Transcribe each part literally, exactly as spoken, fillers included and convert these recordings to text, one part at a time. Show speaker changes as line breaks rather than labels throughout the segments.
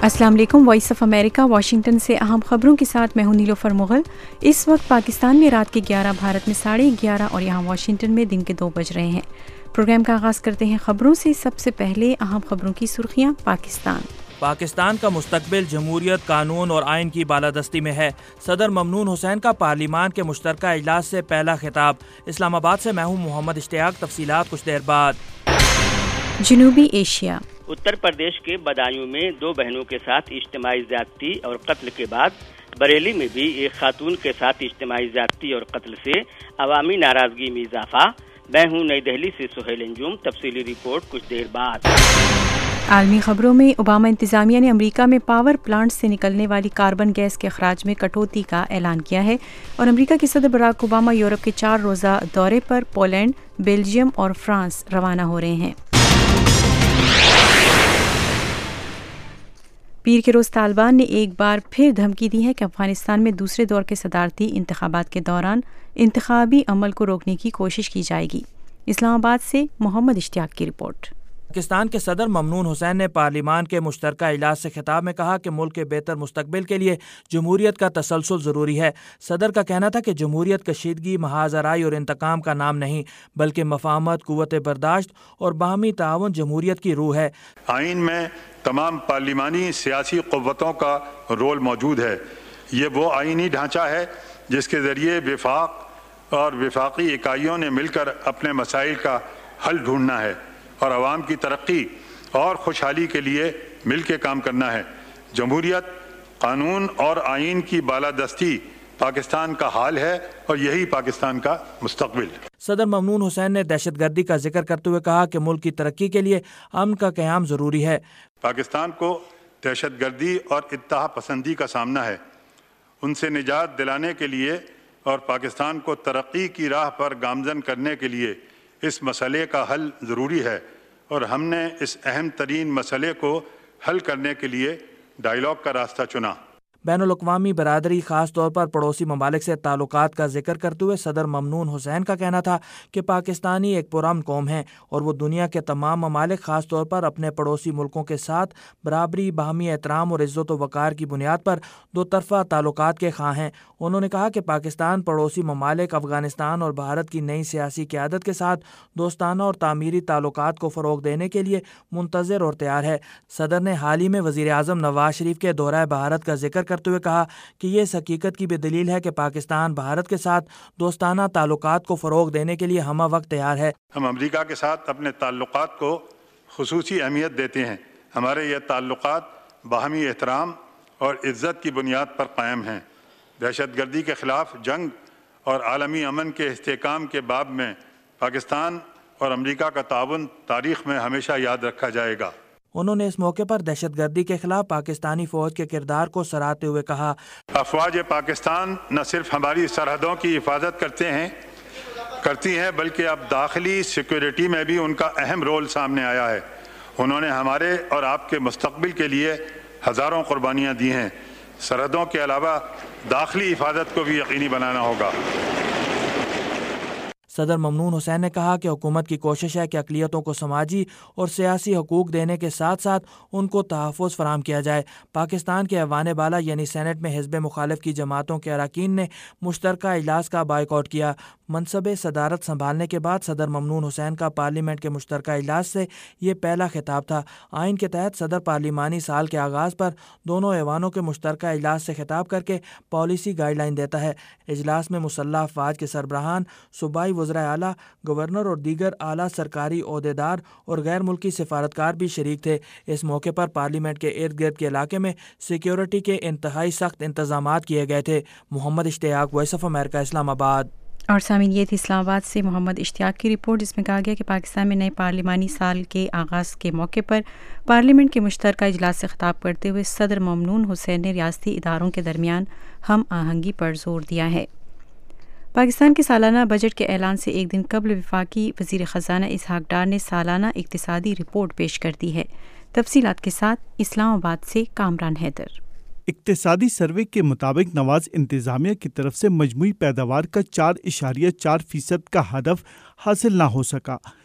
السلام علیکم، voice of America Washington سے اہم خبروں کے ساتھ میں ہوں نیلوفر مغل۔ اس وقت پاکستان میں رات کے گیارہ، بھارت میں ساڑھے گیارہ اور یہاں واشنگٹن میں دن کے دو بج رہے ہیں۔ پروگرام کا آغاز کرتے ہیں خبروں سے۔ سب سے پہلے اہم خبروں کی سرخیاں۔ پاکستان
پاکستان کا مستقبل جمہوریت، قانون اور آئین کی بالادستی میں ہے۔ صدر ممنون حسین کا پارلیمان کے مشترکہ اجلاس سے پہلا خطاب۔ اسلام آباد سے میں ہوں محمد اشتیاق، تفصیلات کچھ دیر بعد۔
جنوبی ایشیا۔
اتر پردیش کے بدایوں میں دو بہنوں کے ساتھ اجتماعی زیادتی اور قتل کے بعد بریلی میں بھی ایک خاتون کے ساتھ اجتماعی زیادتی اور قتل سے عوامی ناراضگی میں اضافہ۔ میں ہوں نئی دہلی سے سہیل انجم، تفصیلی رپورٹ کچھ دیر بعد۔
عالمی خبروں میں اوباما انتظامیہ نے امریکہ میں پاور پلانٹ سے نکلنے والی کاربن گیس کے اخراج میں کٹوتی کا اعلان کیا ہے، اور امریکہ کے صدر براک اوباما یورپ کے چار روزہ دورے پر پولینڈ، بیلجیم اور فرانس روانہ ہو رہے ہیں۔ پیر کے روز طالبان نے ایک بار پھر دھمکی دی ہے کہ افغانستان میں دوسرے دور کے صدارتی انتخابات کے دوران انتخابی عمل کو روکنے کی کوشش کی جائے گی۔ اسلام آباد سے محمد اشتیاق کی رپورٹ۔
پاکستان کے صدر ممنون حسین نے پارلیمان کے مشترکہ اجلاس سے خطاب میں کہا کہ ملک کے بہتر مستقبل کے لیے جمہوریت کا تسلسل ضروری ہے۔ صدر کا کہنا تھا کہ جمہوریت کشیدگی، محاذ آرائی اور انتقام کا نام نہیں، بلکہ مفاہمت، قوت برداشت اور باہمی تعاون جمہوریت کی روح ہے۔
آئین میں تمام پارلیمانی سیاسی قوتوں کا رول موجود ہے۔ یہ وہ آئینی ڈھانچہ ہے جس کے ذریعے وفاق اور وفاقی اکائیوں نے مل کر اپنے مسائل کا حل ڈھونڈنا ہے اور عوام کی ترقی اور خوشحالی کے لیے مل کے کام کرنا ہے۔ جمہوریت، قانون اور آئین کی بالادستی پاکستان کا حال ہے اور یہی پاکستان کا مستقبل۔
صدر ممنون حسین نے دہشت گردی کا ذکر کرتے ہوئے کہا کہ ملک کی ترقی کے لیے امن کا قیام ضروری ہے۔
پاکستان کو دہشت گردی اور اتحاد پسندی کا سامنا ہے۔ ان سے نجات دلانے کے لیے اور پاکستان کو ترقی کی راہ پر گامزن کرنے کے لیے اس مسئلے کا حل ضروری ہے، اور ہم نے اس اہم ترین مسئلے کو حل کرنے کے لیے ڈائیلاگ کا راستہ چنا۔
بین الاقوامی برادری، خاص طور پر پڑوسی ممالک سے تعلقات کا ذکر کرتے ہوئے صدر ممنون حسین کا کہنا تھا کہ پاکستانی ایک پرامن قوم ہیں اور وہ دنیا کے تمام ممالک، خاص طور پر اپنے پڑوسی ملکوں کے ساتھ برابری، باہمی احترام اور عزت و وقار کی بنیاد پر دو طرفہ تعلقات کے خواہاں ہیں۔ انہوں نے کہا کہ پاکستان پڑوسی ممالک افغانستان اور بھارت کی نئی سیاسی قیادت کے ساتھ دوستانہ اور تعمیری تعلقات کو فروغ دینے کے لیے منتظر اور تیار ہے۔ صدر نے حال ہی میں وزیر اعظم نواز شریف کے دورہ بھارت کا ذکر کرتے ہوئے کہا کہ یہ اس حقیقت کی بھی دلیل ہے کہ پاکستان بھارت کے ساتھ دوستانہ تعلقات کو فروغ دینے کے لیے ہمہ وقت تیار ہے۔
ہم امریکہ کے ساتھ اپنے تعلقات کو خصوصی اہمیت دیتے ہیں۔ ہمارے یہ تعلقات باہمی احترام اور عزت کی بنیاد پر قائم ہیں۔ دہشت گردی کے خلاف جنگ اور عالمی امن کے استحکام کے باب میں پاکستان اور امریکہ کا تعاون تاریخ میں ہمیشہ یاد رکھا جائے گا۔
انہوں نے اس موقع پر دہشت گردی کے خلاف پاکستانی فوج کے کردار کو سراہتے ہوئے کہا،
افواج پاکستان نہ صرف ہماری سرحدوں کی حفاظت کرتے ہیں کرتی ہیں بلکہ اب داخلی سیکورٹی میں بھی ان کا اہم رول سامنے آیا ہے۔ انہوں نے ہمارے اور آپ کے مستقبل کے لیے ہزاروں قربانیاں دی ہیں۔ سرحدوں کے علاوہ داخلی حفاظت کو بھی یقینی بنانا ہوگا۔
صدر ممنون حسین نے کہا کہ حکومت کی کوشش ہے کہ اقلیتوں کو سماجی اور سیاسی حقوق دینے کے ساتھ ساتھ ان کو تحفظ فراہم کیا جائے۔ پاکستان کے ایوان بالا یعنی سینٹ میں حزب مخالف کی جماعتوں کے اراکین نے مشترکہ اجلاس کا بائیکاٹ کیا۔ منصب صدارت سنبھالنے کے بعد صدر ممنون حسین کا پارلیمنٹ کے مشترکہ اجلاس سے یہ پہلا خطاب تھا۔ آئین کے تحت صدر پارلیمانی سال کے آغاز پر دونوں ایوانوں کے مشترکہ اجلاس سے خطاب کر کے پالیسی گائیڈ لائن دیتا ہے۔ اجلاس میں مسلح افواج کے سربراہان، صوبائی وزرائے اعلیٰ، گورنر اور دیگر اعلیٰ سرکاری عہدیدار اور غیر ملکی سفارتکار بھی شریک تھے۔ اس موقع پر پارلیمنٹ کے ارد گرد کے علاقے میں سیکیورٹی کے انتہائی سخت انتظامات کیے گئے تھے۔ محمد اشتیاق، وائس آف امریکہ، اسلام آباد۔
اور سامعین، یہ تھی اسلام آباد سے محمد اشتیاق کی رپورٹ، جس میں کہا گیا کہ پاکستان میں نئے پارلیمانی سال کے آغاز کے موقع پر پارلیمنٹ کے مشترکہ اجلاس سے خطاب کرتے ہوئے صدر ممنون حسین نے ریاستی اداروں کے درمیان ہم آہنگی پر زور دیا ہے۔ پاکستان کے سالانہ بجٹ کے اعلان سے ایک دن قبل وفاقی وزیر خزانہ اسحاق ڈار نے سالانہ اقتصادی رپورٹ پیش کر دی ہے۔ تفصیلات کے ساتھ اسلام آباد سے کامران حیدر۔
اقتصادی سروے کے مطابق نواز انتظامیہ کی طرف سے مجموعی پیداوار کا چار اشاریہ چار فیصد کا ہدف حاصل نہ ہو سکا،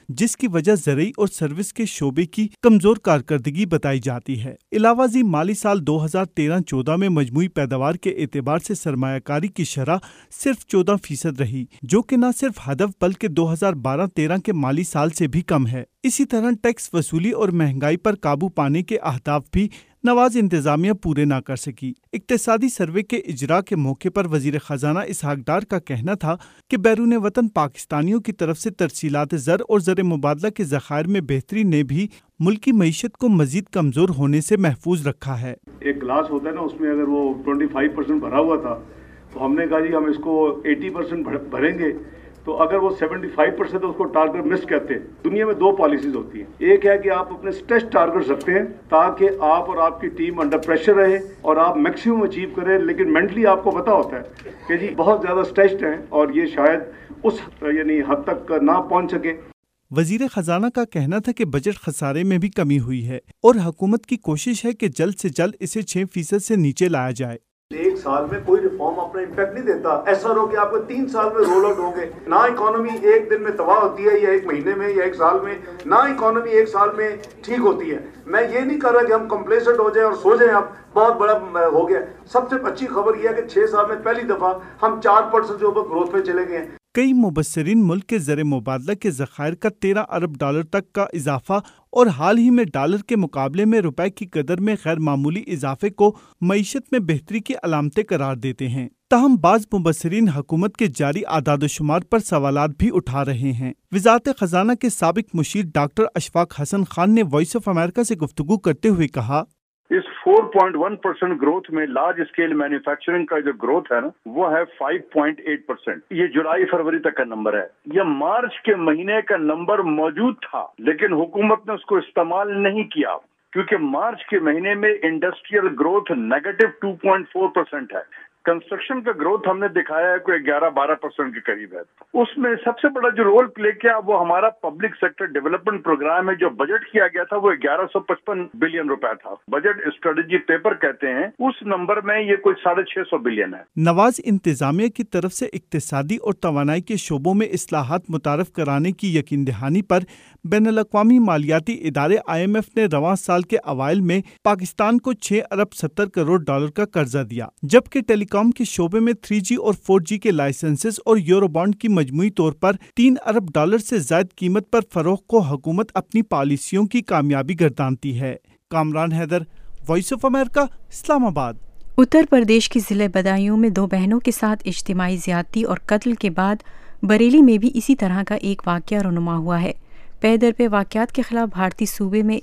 جس کی وجہ زرعی اور سروس کے شعبے کی کمزور کارکردگی بتائی جاتی ہے۔ علاوہ ازیں مالی سال دو ہزار تیرہ چودہ میں مجموعی پیداوار کے اعتبار سے سرمایہ کاری کی شرح صرف چودہ فیصد رہی، جو کہ نہ صرف ہدف بلکہ دو ہزار بارہ تیرہ کے مالی سال سے بھی کم ہے۔ اسی طرح ٹیکس وصولی اور مہنگائی پر قابو پانے کے اہداف بھی نواز انتظامیہ پورے نہ کر سکی۔ اقتصادی سروے کے اجراء کے موقع پر وزیر خزانہ اسحاق ڈار کا کہنا تھا کہ بیرون وطن پاکستانیوں کی طرف سے ترسیلات زر اور زر مبادلہ کے ذخائر میں بہتری نے بھی ملکی معیشت کو مزید کمزور ہونے سے محفوظ رکھا ہے۔
ایک گلاس ہوتا ہے نا، اس میں اگر وہ پچیس پرسنٹ بھرا ہوا تھا تو ہم نے کہا جی ہم اس کو اسی پرسنٹ بھریں گے، تو اگر وہ پچہتر پرسنٹ اس کو ٹارگٹ مس کرتے ہیں۔ دنیا میں دو پالیسیز ہوتی ہیں، ایک ہے کہ آپ اپنے اسٹریچ ٹارگٹ رکھتے ہیں تاکہ آپ اور آپ کی ٹیم انڈر پریشر رہے اور آپ میکسیمم اچیو کریں، لیکن مینٹلی آپ کو پتا ہوتا ہے کہ جی بہت زیادہ اسٹریچڈ ہیں اور یہ شاید اس یعنی حد تک نہ پہنچ سکے۔
وزیر خزانہ کا کہنا تھا کہ بجٹ خسارے میں بھی کمی ہوئی ہے اور حکومت کی کوشش ہے کہ جلد سے جلد اسے چھ فیصد سے نیچے لایا جائے۔
ایک سال میں کوئی ریفارم اپنا امپیکٹ نہیں دیتا، ایسا ہو کہ آپ کو تین سال میں رول آؤٹ ہو گئے۔ نہ اکانومی ایک دن میں تباہ ہوتی ہے یا ایک مہینے میں یا ایک سال میں، نہ اکانومی ایک سال میں ٹھیک ہوتی ہے۔ میں یہ نہیں کر رہا کہ ہم کمپلیسنٹ ہو جائیں اور سو جائیں، اب بہت بڑا ہو گیا۔ سب سے اچھی خبر یہ ہے کہ چھ سال میں پہلی دفعہ ہم چار پرسنٹ جو گروتھ پہ چلے گئے ہیں۔
کئی مبصرین ملک کے زر مبادلہ کے ذخائر کا تیرہ ارب ڈالر تک کا اضافہ اور حال ہی میں ڈالر کے مقابلے میں روپے کی قدر میں غیر معمولی اضافے کو معیشت میں بہتری کی علامتیں قرار دیتے ہیں۔ تاہم بعض مبصرین حکومت کے جاری اعداد و شمار پر سوالات بھی اٹھا رہے ہیں۔ وزارت خزانہ کے سابق مشیر ڈاکٹر اشفاق حسن خان نے وائس آف امریکہ سے گفتگو کرتے ہوئے کہا،
اس چار پوائنٹ ایک پرسنٹ گروتھ میں لارج اسکیل مینوفیکچرنگ کا جو گروتھ ہے نا وہ ہے پانچ پوائنٹ آٹھ پرسنٹ۔ یہ جولائی فروری تک کا نمبر ہے۔ یہ مارچ کے مہینے کا نمبر موجود تھا لیکن حکومت نے اس کو استعمال نہیں کیا کیونکہ مارچ کے مہینے میں industrial growth negative two point four percent ہے۔ کنسٹرکشن کا گروتھ ہم نے دکھایا ہے کوئی گیارہ بارہ پرسنٹ کے قریب ہے۔ اس میں سب سے بڑا جو رول پلے کیا وہ ہمارا پبلک سیکٹر ڈیولپمنٹ پروگرام ہے، جو بجٹ کیا گیا تھا وہ گیارہ سو پچپن بلین روپے تھا۔ بجٹ اسٹریٹجی پیپر کہتے ہیں، اس نمبر میں یہ کوئی ساڑھے چھ سو بلین ہے۔
نواز انتظامیہ کی طرف سے اقتصادی اور توانائی کے شعبوں میں اصلاحات متعارف کرانے کی یقین دہانی پر بین الاقوامی مالیاتی ادارے آئی ایم ایف نے رواں سال کے اوائل میں پاکستان کو چھ ارب ستر کروڑ ڈالر کا قرضہ دیا، جبکہ ٹیلی کام کے شعبے میں تھری جی اور فور جی کے لائسنسز اور یورو بانڈ کی مجموعی طور پر تین ارب ڈالر سے زائد قیمت پر فروغ کو حکومت اپنی پالیسیوں کی کامیابی گردانتی ہے۔ Kamran Haider, voice of America, Islamabad.
Uttar Pradesh کی ضلع بدایوں میں دو بہنوں کے ساتھ اجتماعی زیادتی اور قتل کے بعد بریلی میں بھی اسی طرح کا ایک واقعہ رونما ہوا ہے۔ پے در پہ واقعات کے خلاف بھارتی صوبے میں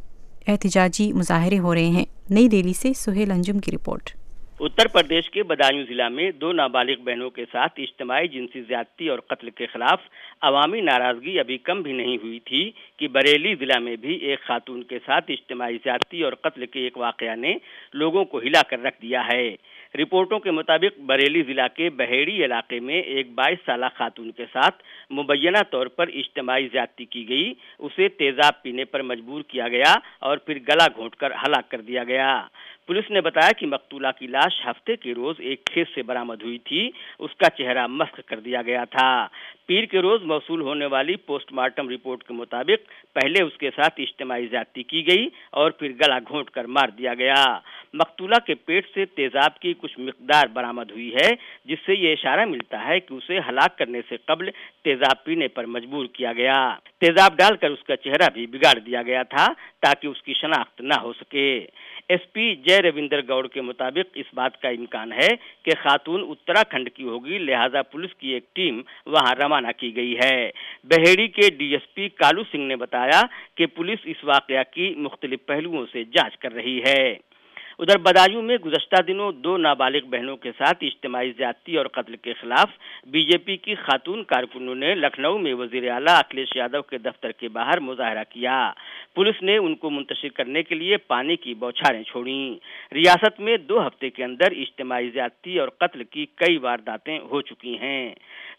احتجاجی مظاہرے ہو رہے ہیں۔ نئی دہلی سے سہیل انجم کی رپورٹ۔
اتر پردیش کے بدایوں ضلع میں دو نابالغ بہنوں کے ساتھ اجتماعی جنسی زیادتی اور قتل کے خلاف عوامی ناراضگی ابھی کم بھی نہیں ہوئی تھی کہ بریلی ضلع میں بھی ایک خاتون کے ساتھ اجتماعی زیادتی اور قتل کے ایک واقعہ نے لوگوں کو ہلا کر رکھ دیا ہے۔ رپورٹوں کے مطابق بریلی ضلع کے بہیڑی علاقے میں ایک بائیس سالہ خاتون کے ساتھ مبینہ طور پر اجتماعی زیادتی کی گئی، اسے تیزاب پینے پر مجبور کیا گیا اور پھر گلا گھونٹ کر ہلاک کر دیا گیا۔ پولیس نے بتایا کہ مقتولہ کی لاش ہفتے کے روز ایک کھیت سے برآمد ہوئی تھی، اس کا چہرہ مسخ کر دیا گیا تھا۔ پیر کے روز موصول ہونے والی پوسٹ مارٹم رپورٹ کے مطابق پہلے اس کے ساتھ اجتماعی زیادتی کی گئی اور پھر گلا گھونٹ کر مار دیا گیا۔ مقتولہ کے پیٹ سے تیزاب کی کچھ مقدار برآمد ہوئی ہے، جس سے یہ اشارہ ملتا ہے کہ اسے ہلاک کرنے سے قبل تیزاب پینے پر مجبور کیا گیا۔ تیزاب ڈال کر اس کا چہرہ بھی بگاڑ دیا گیا تھا تاکہ اس کی شناخت نہ ہو سکے۔ ایس پی جے روندر گوڑ کے مطابق اس بات کا امکان ہے کہ خاتون اتراکھنڈ کی ہوگی، لہذا پولیس کی ایک ٹیم وہاں روانہ کی گئی ہے۔ بہیڑی کے ڈی ایس پی کالو سنگھ نے بتایا کہ پولیس اس واقعہ کی مختلف پہلوؤں سے جانچ کر رہی ہے۔ ادھر بدایوں میں گزشتہ دنوں دو نابالغ بہنوں کے ساتھ اجتماعی زیادتی اور قتل کے خلاف بی جے پی کی خاتون کارکنوں نے لکھنؤ میں وزیر اعلیٰ اکھلیش یادو کے دفتر کے باہر مظاہرہ کیا۔ پولیس نے ان کو منتشر کرنے کے لیے پانی کی بوچھاریں چھوڑیں۔ ریاست میں دو ہفتے کے اندر اجتماعی زیادتی اور قتل کی کئی وارداتیں ہو چکی ہیں۔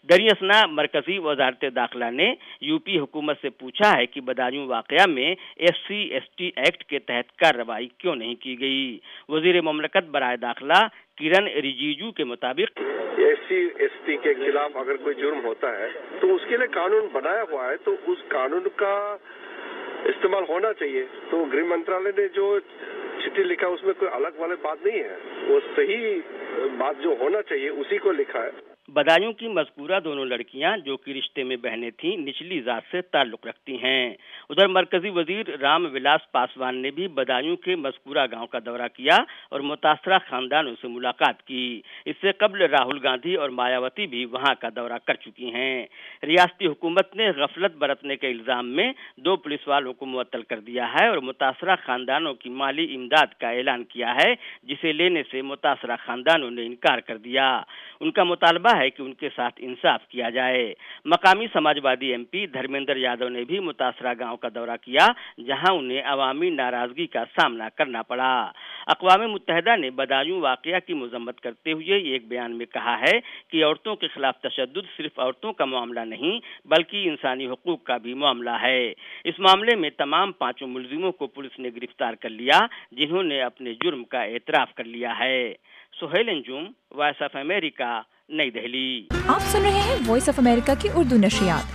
दरियासना मरकजी वजारत दाखिला ने यूपी हुकूमत से पूछा है कि बदायूं वाकया में S C S T act के तहत कार्रवाई क्यों नहीं की गई। वजीर मुमलकत बराए दाखिला किरण रिजिजू के मुताबिक
एस सी एस टी के खिलाफ अगर कोई जुर्म होता है तो उसके लिए कानून बनाया हुआ है, तो उस कानून का इस्तेमाल होना चाहिए। तो गृह मंत्रालय ने जो चिट्ठी लिखा उसमें कोई अलग वाली बात नहीं है, वो सही बात जो होना चाहिए उसी को लिखा है।
बदायूं की मज़कूरा दोनों लड़कियां जो कि रिश्ते में बहनें थीं, निचली जात से ताल्लुक़ रखती हैं। उधर मरकजी वजीर राम विलास पासवान ने भी बदायूं के मज़कूरा गांव का दौरा किया और मुतासरा खानदानों से मुलाकात की। इससे कबल राहुल गांधी और मायावती भी वहां का दौरा कर चुकी हैं। रियासती हुकूमत ने गफलत बरतने के इल्ज़ाम में दो पुलिस वालों को मुअत्तल कर दिया है और मुतासरा खानदानों की माली इमदाद का ऐलान किया है, जिसे लेने से मुतासरा खानदानों ने इनकार कर दिया। उनका मुतालबा है कि उनके साथ इंसाफ किया जाए। मकामी समाजवादी एमपी धर्मेंद्र यादव ने भी मुतासरा गांव का दौरा किया, जहां उन्हें अवामी नाराजगी का सामना करना पड़ा। अक़वाम मुत्तहिदा ने बदायूं वाक़या की मज़म्मत करते हुए एक बयान में कहा है कि औरतों के खिलाफ तशद्दुद सिर्फ औरतों का मामला नहीं बल्कि इंसानी हुकूक का भी मामला है। इस मामले में तमाम पांचों मुलजिमों को पुलिस ने गिरफ्तार कर लिया, जिन्होंने अपने जुर्म का एतराफ़ कर लिया है। Suhail Anjum, voice of America, New Delhi.
आप सुन रहे हैं वॉइस ऑफ अमेरिका की उर्दू नशरियात।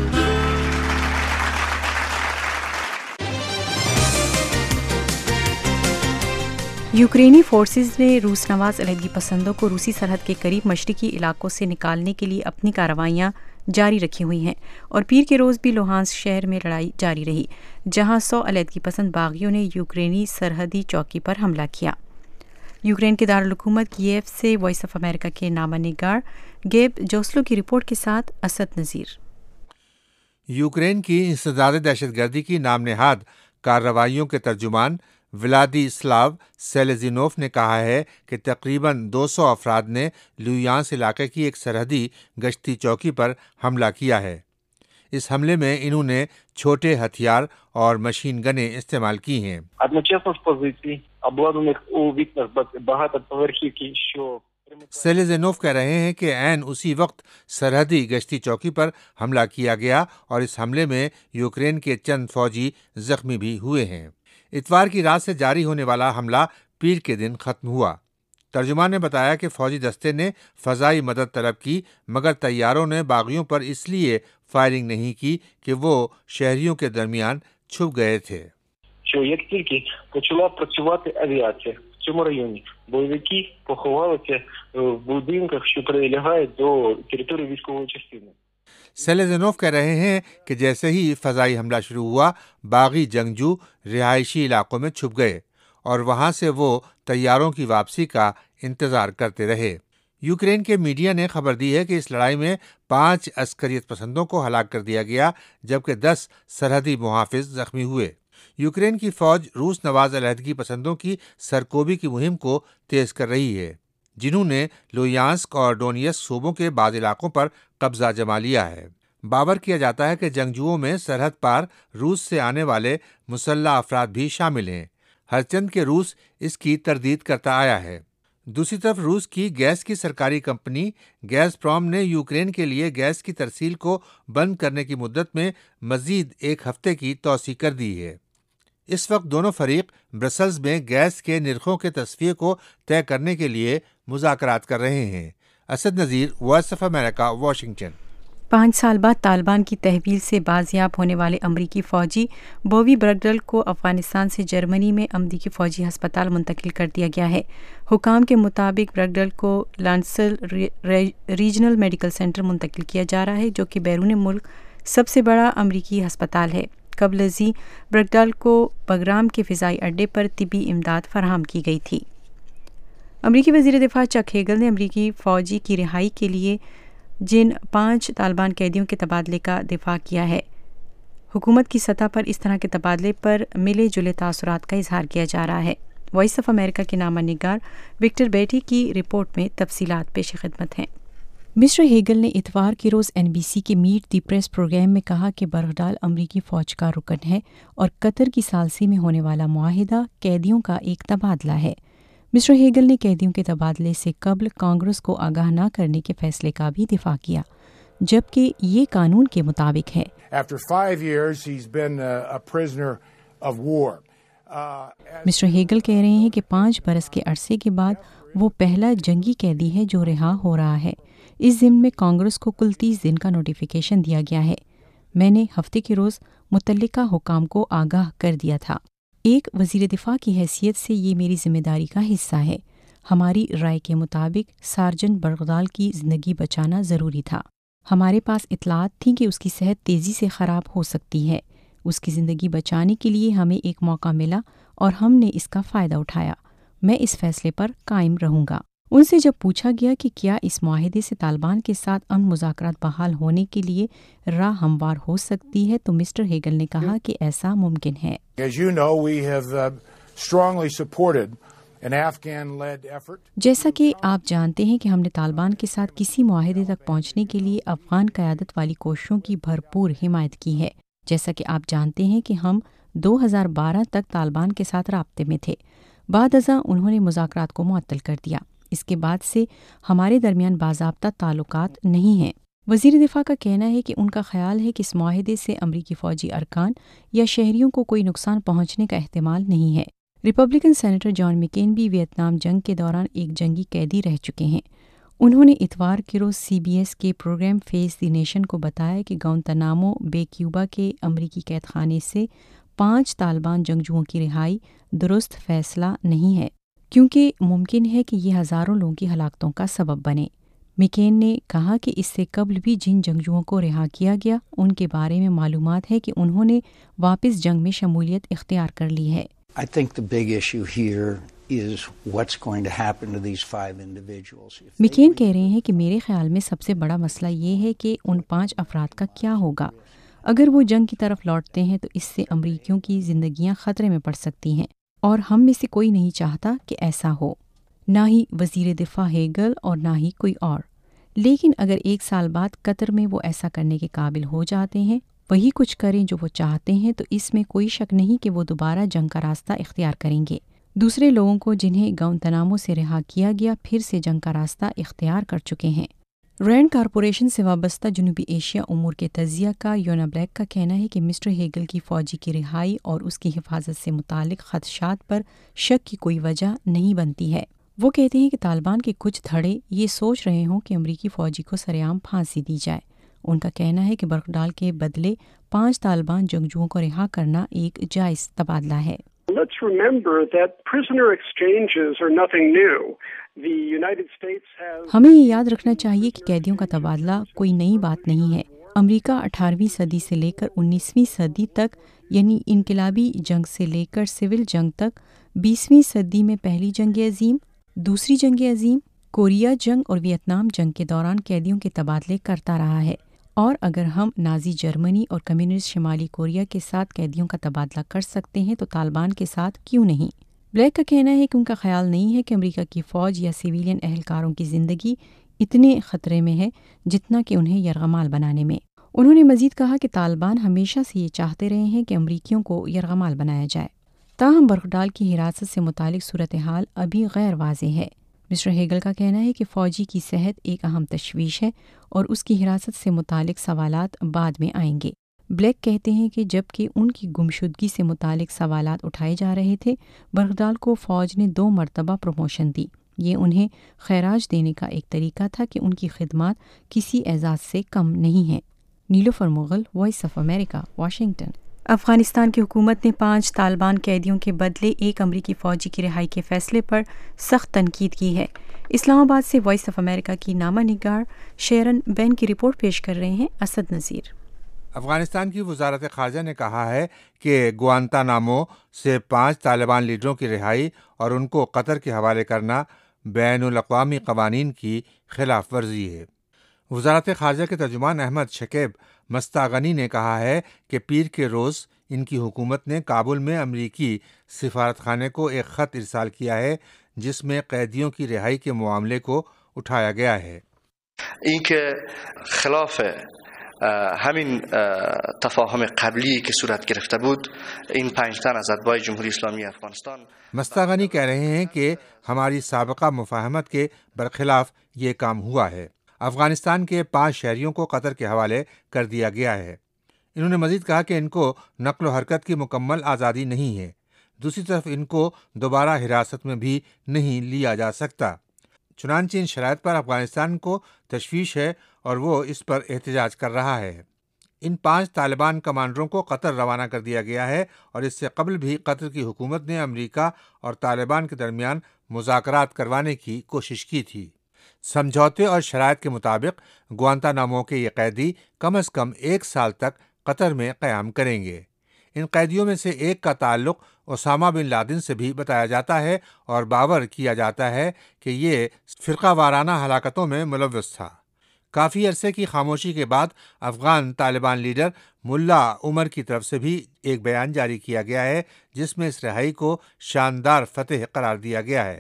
यूक्रेनी फोर्सेज ने रूस नवाज अलहदगी पसंदों को रूसी सरहद के करीब मशरकी इलाकों से निकालने के लिए अपनी कार्रवाइयां जारी रखी हुई हैं और पीर के रोज़ भी लोहांस शहर में लड़ाई जारी रही, जहां सौ अलहदगी पसंद बागियों ने यूक्रेनी सरहदी चौकी पर हमला किया। यूक्रेन के दारुल हुकूमत कीव से वॉइस ऑफ अमेरिका के नामा निगार गेब जोस्लो की रिपोर्ट के साथ असद नज़ीर।
यूक्रेन की इंसदाद दहशतगर्दी की नाम नहाद कार्रवाइयों के तर्जुमान व्लादिस्लाव सेलेजिनोव ने कहा है कि तकरीबन दो सौ अफराद ने लुयांस इलाके की एक सरहदी गश्ती चौकी पर हमला किया है। इस हमले में इन्होंने छोटे हथियार और मशीन गनें इस्तेमाल की हैं। सेलेजेनोव कह रहे हैं कि ऐन उसी वक्त सरहदी गश्ती चौकी पर हमला किया गया और इस हमले में यूक्रेन के चंद फौजी जख्मी भी हुए हैं। इतवार की रात से जारी होने वाला हमला पीर के दिन खत्म हुआ। तर्जुमान ने बताया कि फौजी दस्ते ने फ़ज़ाई मदद तलब की, मगर तैयारों ने बागियों पर इसलिए फायरिंग नहीं की कि वो शहरियों के दरमियान छुप गए थे।
цьому районі бойовики поховалися в будинках, що прилегають до території військової частини.
सेलेजेनोव कह रहे हैं कि जैसे ही फ़ज़ाई हमला शुरू हुआ, बागी जंगजू रिहायशी इलाकों में छुप गए और वहां से वो तैयारों की वापसी का इंतज़ार करते रहे। यूक्रेन के मीडिया ने खबर दी है कि इस लड़ाई में पाँच अस्करियत पसंदों को हलाक कर दिया गया, जबकि दस सरहदी मुहाफिज जख्मी हुए। यूक्रेन की फौज रूस नवाज अलहदगी पसंदों की सरकोबी की मुहिम को तेज कर रही है, जिन्होंने लोयांस्क और डोनियस्क सूबों के बाद इलाकों पर कब्जा जमा लिया है। बावर किया जाता है कि जंगजुओं में सरहद पार रूस से आने वाले मुसल्लह अफराद भी शामिल हैं, हरचंद के रूस इसकी तरदीद करता आया है। दूसरी तरफ रूस की गैस की सरकारी कंपनी गैज़प्रॉम ने यूक्रेन के लिए गैस की तरसील को बंद करने की मुद्दत में मजीद एक हफ्ते की तौसी कर दी है। इस वक्त दोनों फरीक ब्रसल्स में गैस के निर्खों के तस्वीर को तय करने के लिए मुज़ाकरात कर रहे हैं। Asad Nazir, voice of America, Washington.
पाँच साल बाद तालिबान की तहवील से बाजियाब होने वाले अमरीकी फ़ौजी बोवी ब्रगडल को अफ़गानिस्तान से जर्मनी में अमरीकी फ़ौजी हस्पताल मुंतकिल कर दिया गया है। हुकाम के मुताबिक ब्रगडल को लांसल रीजनल मेडिकल सेंटर मुंतकिल किया जा रहा है, जो कि बैरून मुल्क सबसे बड़ा अमरीकी हस्पताल है। कबल जी ब्रगडल को बगराम के फ़िज़ाई अड्डे पर तिबी इमदाद फराहम की गई थी। अमरीकी वज़ीर दिफ़ा चक हेगल ने अमरीकी फ़ौजी की रिहाई के लिए जिन पाँच तालिबान कैदियों के तबादले का दिफा किया है, हुकूमत की सतह पर इस तरह के तबादले पर मिले जुले तासुरात का इजहार किया जा रहा है। वॉइस ऑफ अमेरिका के नामा निगार विक्टर बेटी की रिपोर्ट में तफसीलात पेश खिदमत हैं। मिस्टर हेगल ने इतवार के रोज़ एन बी सी के मीट दी प्रेस प्रोग्राम में कहा कि बरगडाल अमरीकी फ़ौज का रुकन है और कतर की सालसी में होने वाला मुआहिदा कैदियों का एक तबादला है। मिस्टर हेगल ने कैदियों के तबादले से कबल कांग्रेस को आगाह न करने के फैसले का भी दिफा किया। جبکہ یہ قانون کے مطابق ہے۔
After five years, he's been a, a prisoner of war.
Mister Hagel کہہ رہے ہیں کہ پانچ برس کے عرصے کے بعد وہ پہلا جنگی قیدی ہے جو رہا ہو رہا ہے۔ اس ضمن میں کانگریس کو کل تیس دن کا نوٹیفیکیشن دیا گیا ہے۔ میں نے ہفتے کے روز متعلقہ حکام کو آگاہ کر دیا تھا۔ ایک وزیر دفاع کی حیثیت سے یہ میری ذمہ داری کا حصہ ہے۔ ہماری رائے کے مطابق سارجنٹ برغدال کی زندگی بچانا ضروری تھا۔ ہمارے پاس اطلاعات تھیں کہ اس کی صحت تیزی سے خراب ہو سکتی ہے۔ اس کی زندگی بچانے کے لیے ہمیں ایک موقع ملا اور ہم نے اس کا فائدہ اٹھایا۔ میں اس فیصلے پر قائم رہوں گا۔ ان سے جب پوچھا گیا کہ کیا اس معاہدے سے طالبان کے ساتھ امن مذاکرات بحال ہونے کے لیے راہ ہموار ہو سکتی ہے تو مسٹر ہیگل نے کہا کہ ایسا ممکن ہے۔
As you know, we have uh, strongly supported an Afghan-led effort.
جیسا کہ آپ جانتے ہیں کہ ہم نے طالبان کے ساتھ کسی معاہدے تک پہنچنے کے لیے افغان قیادت والی کوششوں کی بھرپور حمایت کی ہے۔ جیسا کہ آپ جانتے ہیں کہ ہم دو ہزار بارہ تک طالبان کے ساتھ رابطے میں تھے۔ بعد ازاں انہوں نے مذاکرات کو معطل کر دیا۔ اس کے بعد سے ہمارے درمیان باضابطہ تعلقات نہیں ہیں۔ وزیر دفاع کا کہنا ہے کہ ان کا خیال ہے کہ اس معاہدے سے امریکی فوجی ارکان یا شہریوں کو کوئی نقصان پہنچنے کا احتمال نہیں ہے۔ ریپبلکن سینیٹر جان مکین بھی ویتنام جنگ کے دوران ایک جنگی قیدی رہ چکے ہیں۔ انہوں نے اتوار کے روز سی بی ایس کے پروگرام فیس دی نیشن کو بتایا کہ گوانتانامو بے کیوبا کے امریکی قید خانے سے پانچ طالبان جنگجوؤں کی رہائی درست فیصلہ نہیں ہے، کیونکہ ممکن ہے کہ یہ ہزاروں لوگوں کی ہلاکتوں کا سبب بنے۔ مکین نے کہا کہ اس سے قبل بھی جن جنگجوؤں کو رہا کیا گیا ان کے بارے میں معلومات ہے کہ انہوں نے واپس جنگ میں شمولیت اختیار کر لی ہے۔
I think the big issue here is what's going to happen to these five individuals.
مکین کہہ رہے ہیں کہ میرے خیال میں سب سے بڑا مسئلہ یہ ہے کہ ان پانچ افراد کا کیا ہوگا۔ اگر وہ جنگ کی طرف لوٹتے ہیں تو اس سے امریکیوں کی زندگیاں خطرے میں پڑ سکتی ہیں، اور ہم میں سے کوئی نہیں چاہتا کہ ایسا ہو، نہ ہی وزیر دفاع ہیگل اور نہ ہی کوئی اور۔ لیکن اگر ایک سال بعد قطر میں وہ ایسا کرنے کے قابل ہو جاتے ہیں، وہی کچھ کریں جو وہ چاہتے ہیں، تو اس میں کوئی شک نہیں کہ وہ دوبارہ جنگ کا راستہ اختیار کریں گے۔ دوسرے لوگوں کو جنہیں گوانتانامو سے رہا کیا گیا پھر سے جنگ کا راستہ اختیار کر چکے ہیں۔ رینڈ کارپوریشن سے وابستہ جنوبی ایشیا امور کے تجزیہ کا یونا بلیک کا کہنا ہے کہ مسٹر ہیگل کی فوجی کی رہائی اور اس کی حفاظت سے متعلق خدشات پر شک کی کوئی وجہ نہیں بنتی ہے۔ وہ کہتے ہیں کہ طالبان کے کچھ دھڑے یہ سوچ رہے ہوں کہ امریکی فوجی کو سرعام پھانسی دی جائے۔ ان کا کہنا ہے کہ برغدال کے بدلے پانچ طالبان جنگجوؤں کو رہا کرنا ایک جائز تبادلہ ہے۔
Let's remember that prisoner exchanges are nothing new. The United States has
ہمیں یہ یاد رکھنا چاہیے کہ قیدیوں کا تبادلہ کوئی نئی بات نہیں ہے۔ امریکہ اٹھارہویں صدی سے لے کر انیسویں صدی تک، یعنی انقلابی جنگ سے لے کر سول جنگ تک، بیسویں صدی میں پہلی جنگ عظیم، دوسری جنگ عظیم، کوریا جنگ اور ویتنام جنگ کے دوران قیدیوں کے تبادلے کرتا رہا ہے۔ اور اگر ہم نازی جرمنی اور کمیونسٹ شمالی کوریا کے ساتھ قیدیوں کا تبادلہ کر سکتے ہیں تو طالبان کے ساتھ کیوں نہیں؟ بلیک کا کہنا ہے کہ ان کا خیال نہیں ہے کہ امریکہ کی فوج یا سویلین اہلکاروں کی زندگی اتنے خطرے میں ہے جتنا کہ انہیں یرغمال بنانے میں۔ انہوں نے مزید کہا کہ طالبان ہمیشہ سے یہ چاہتے رہے ہیں کہ امریکیوں کو یرغمال بنایا جائے۔ تاہم برغدال کی حراست سے متعلق صورتحال ابھی غیر واضح ہے۔ مسٹر ہیگل کا کہنا ہے کہ فوجی کی صحت ایک اہم تشویش ہے اور اس کی حراست سے متعلق سوالات بعد میں آئیں گے۔ بلیک کہتے ہیں کہ جب کہ ان کی گمشدگی سے متعلق سوالات اٹھائے جا رہے تھے، برغدال کو فوج نے دو مرتبہ پروموشن دی۔ یہ انہیں خراج دینے کا ایک طریقہ تھا کہ ان کی خدمات کسی اعزاز سے کم نہیں ہیں۔ Nilofar Mughal, Voice of America, Washington. Afghanistan کی حکومت نے پانچ طالبان قیدیوں کے بدلے ایک امریکی فوجی کی رہائی کے فیصلے پر سخت تنقید کی ہے۔ اسلام آباد سے وائس آف امریکہ کی نامہ نگار شیرن بین کی رپورٹ پیش کر رہے ہیں اسد نذیر۔
افغانستان کی وزارت خارجہ نے کہا ہے کہ گوانتانامو سے پانچ طالبان لیڈروں کی رہائی اور ان کو قطر کے حوالے کرنا بین الاقوامی قوانین کی خلاف ورزی ہے۔ وزارت خارجہ کے ترجمان احمد شکیب مستاغنی نے کہا ہے کہ پیر کے روز ان کی حکومت نے کابل میں امریکی سفارت خانے کو ایک خط ارسال کیا ہے جس میں قیدیوں کی رہائی کے معاملے کو اٹھایا گیا ہے۔
این که خلاف همین تفاهم قبلی که صورت گرفته بود، این پنج تن از اتباع جمهوری اسلامی افغانستان
مستاغنی کہہ رہے ہیں کہ ہماری سابقہ مفاہمت کے برخلاف یہ کام ہوا ہے۔ افغانستان کے پانچ شہریوں کو قطر کے حوالے کر دیا گیا ہے۔ انہوں نے مزید کہا کہ ان کو نقل و حرکت کی مکمل آزادی نہیں ہے، دوسری طرف ان کو دوبارہ حراست میں بھی نہیں لیا جا سکتا۔ چنانچہ ان شرائط پر افغانستان کو تشویش ہے اور وہ اس پر احتجاج کر رہا ہے۔ ان پانچ طالبان کمانڈروں کو قطر روانہ کر دیا گیا ہے اور اس سے قبل بھی قطر کی حکومت نے امریکہ اور طالبان کے درمیان مذاکرات کروانے کی کوشش کی تھی۔ سمجھوتے اور شرائط کے مطابق گوانتانامو کے یہ قیدی کم از کم ایک سال تک قطر میں قیام کریں گے۔ ان قیدیوں میں سے ایک کا تعلق اسامہ بن لادن سے بھی بتایا جاتا ہے اور باور کیا جاتا ہے کہ یہ فرقہ وارانہ ہلاکتوں میں ملوث تھا۔ کافی عرصے کی خاموشی کے بعد افغان طالبان لیڈر ملا عمر کی طرف سے بھی ایک بیان جاری کیا گیا ہے جس میں اس رہائی کو شاندار فتح قرار دیا گیا ہے۔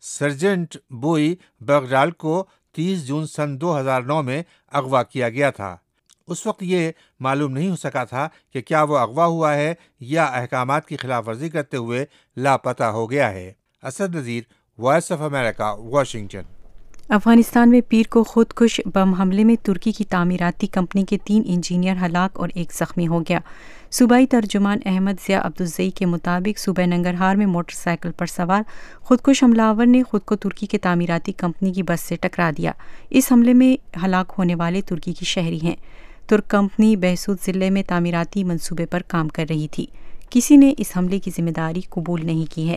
سرجنٹ بوئی بغڈال کو تیس جون سن دو ہزار نو میں اغوا کیا گیا تھا۔ اس وقت یہ معلوم نہیں ہو سکا تھا کہ کیا وہ اغوا ہوا ہے یا احکامات کی خلاف ورزی کرتے ہوئے لاپتہ ہو گیا ہے۔ Asad Nazir, Voice of America, Washington.
Afghanistan میں پیر کو خود کش بم حملے میں ترکی کی تعمیراتی کمپنی کے تین انجینئر ہلاک اور ایک زخمی ہو گیا۔ صوبائی ترجمان احمد ضیاء عبدالزئی کے مطابق صوبہ ننگرہار میں موٹر سائیکل پر سوار خودکش حملہ آور نے خود کو ترکی کے تعمیراتی کمپنی کی بس سے ٹکرا دیا۔ اس حملے میں ہلاک ہونے والے ترکی کی شہری ہیں۔ ترک کمپنی بہسود ضلع میں تعمیراتی منصوبے پر کام کر رہی تھی۔ کسی نے اس حملے کی ذمہ داری قبول نہیں کی ہے۔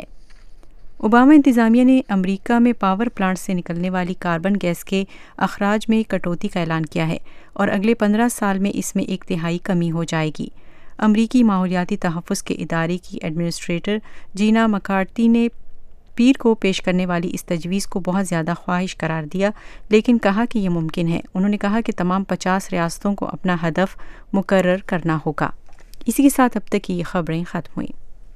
اوباما انتظامیہ نے امریکہ میں پاور پلانٹ سے نکلنے والی کاربن گیس کے اخراج میں کٹوتی کا اعلان کیا ہے اور اگلے پندرہ سال میں اس میں ایک تہائی کمی ہو جائے گی۔ امریکی ماحولیاتی تحفظ کے ادارے کی ایڈمنسٹریٹر جینا مکارتی نے پیر کو پیش کرنے والی اس تجویز کو بہت زیادہ خواہش قرار دیا، لیکن کہا کہ یہ ممکن ہے۔ انہوں نے کہا کہ تمام پچاس ریاستوں کو اپنا ہدف مقرر کرنا ہوگا۔ اسی کے ساتھ اب تک کی یہ خبریں ختم ہوئیں۔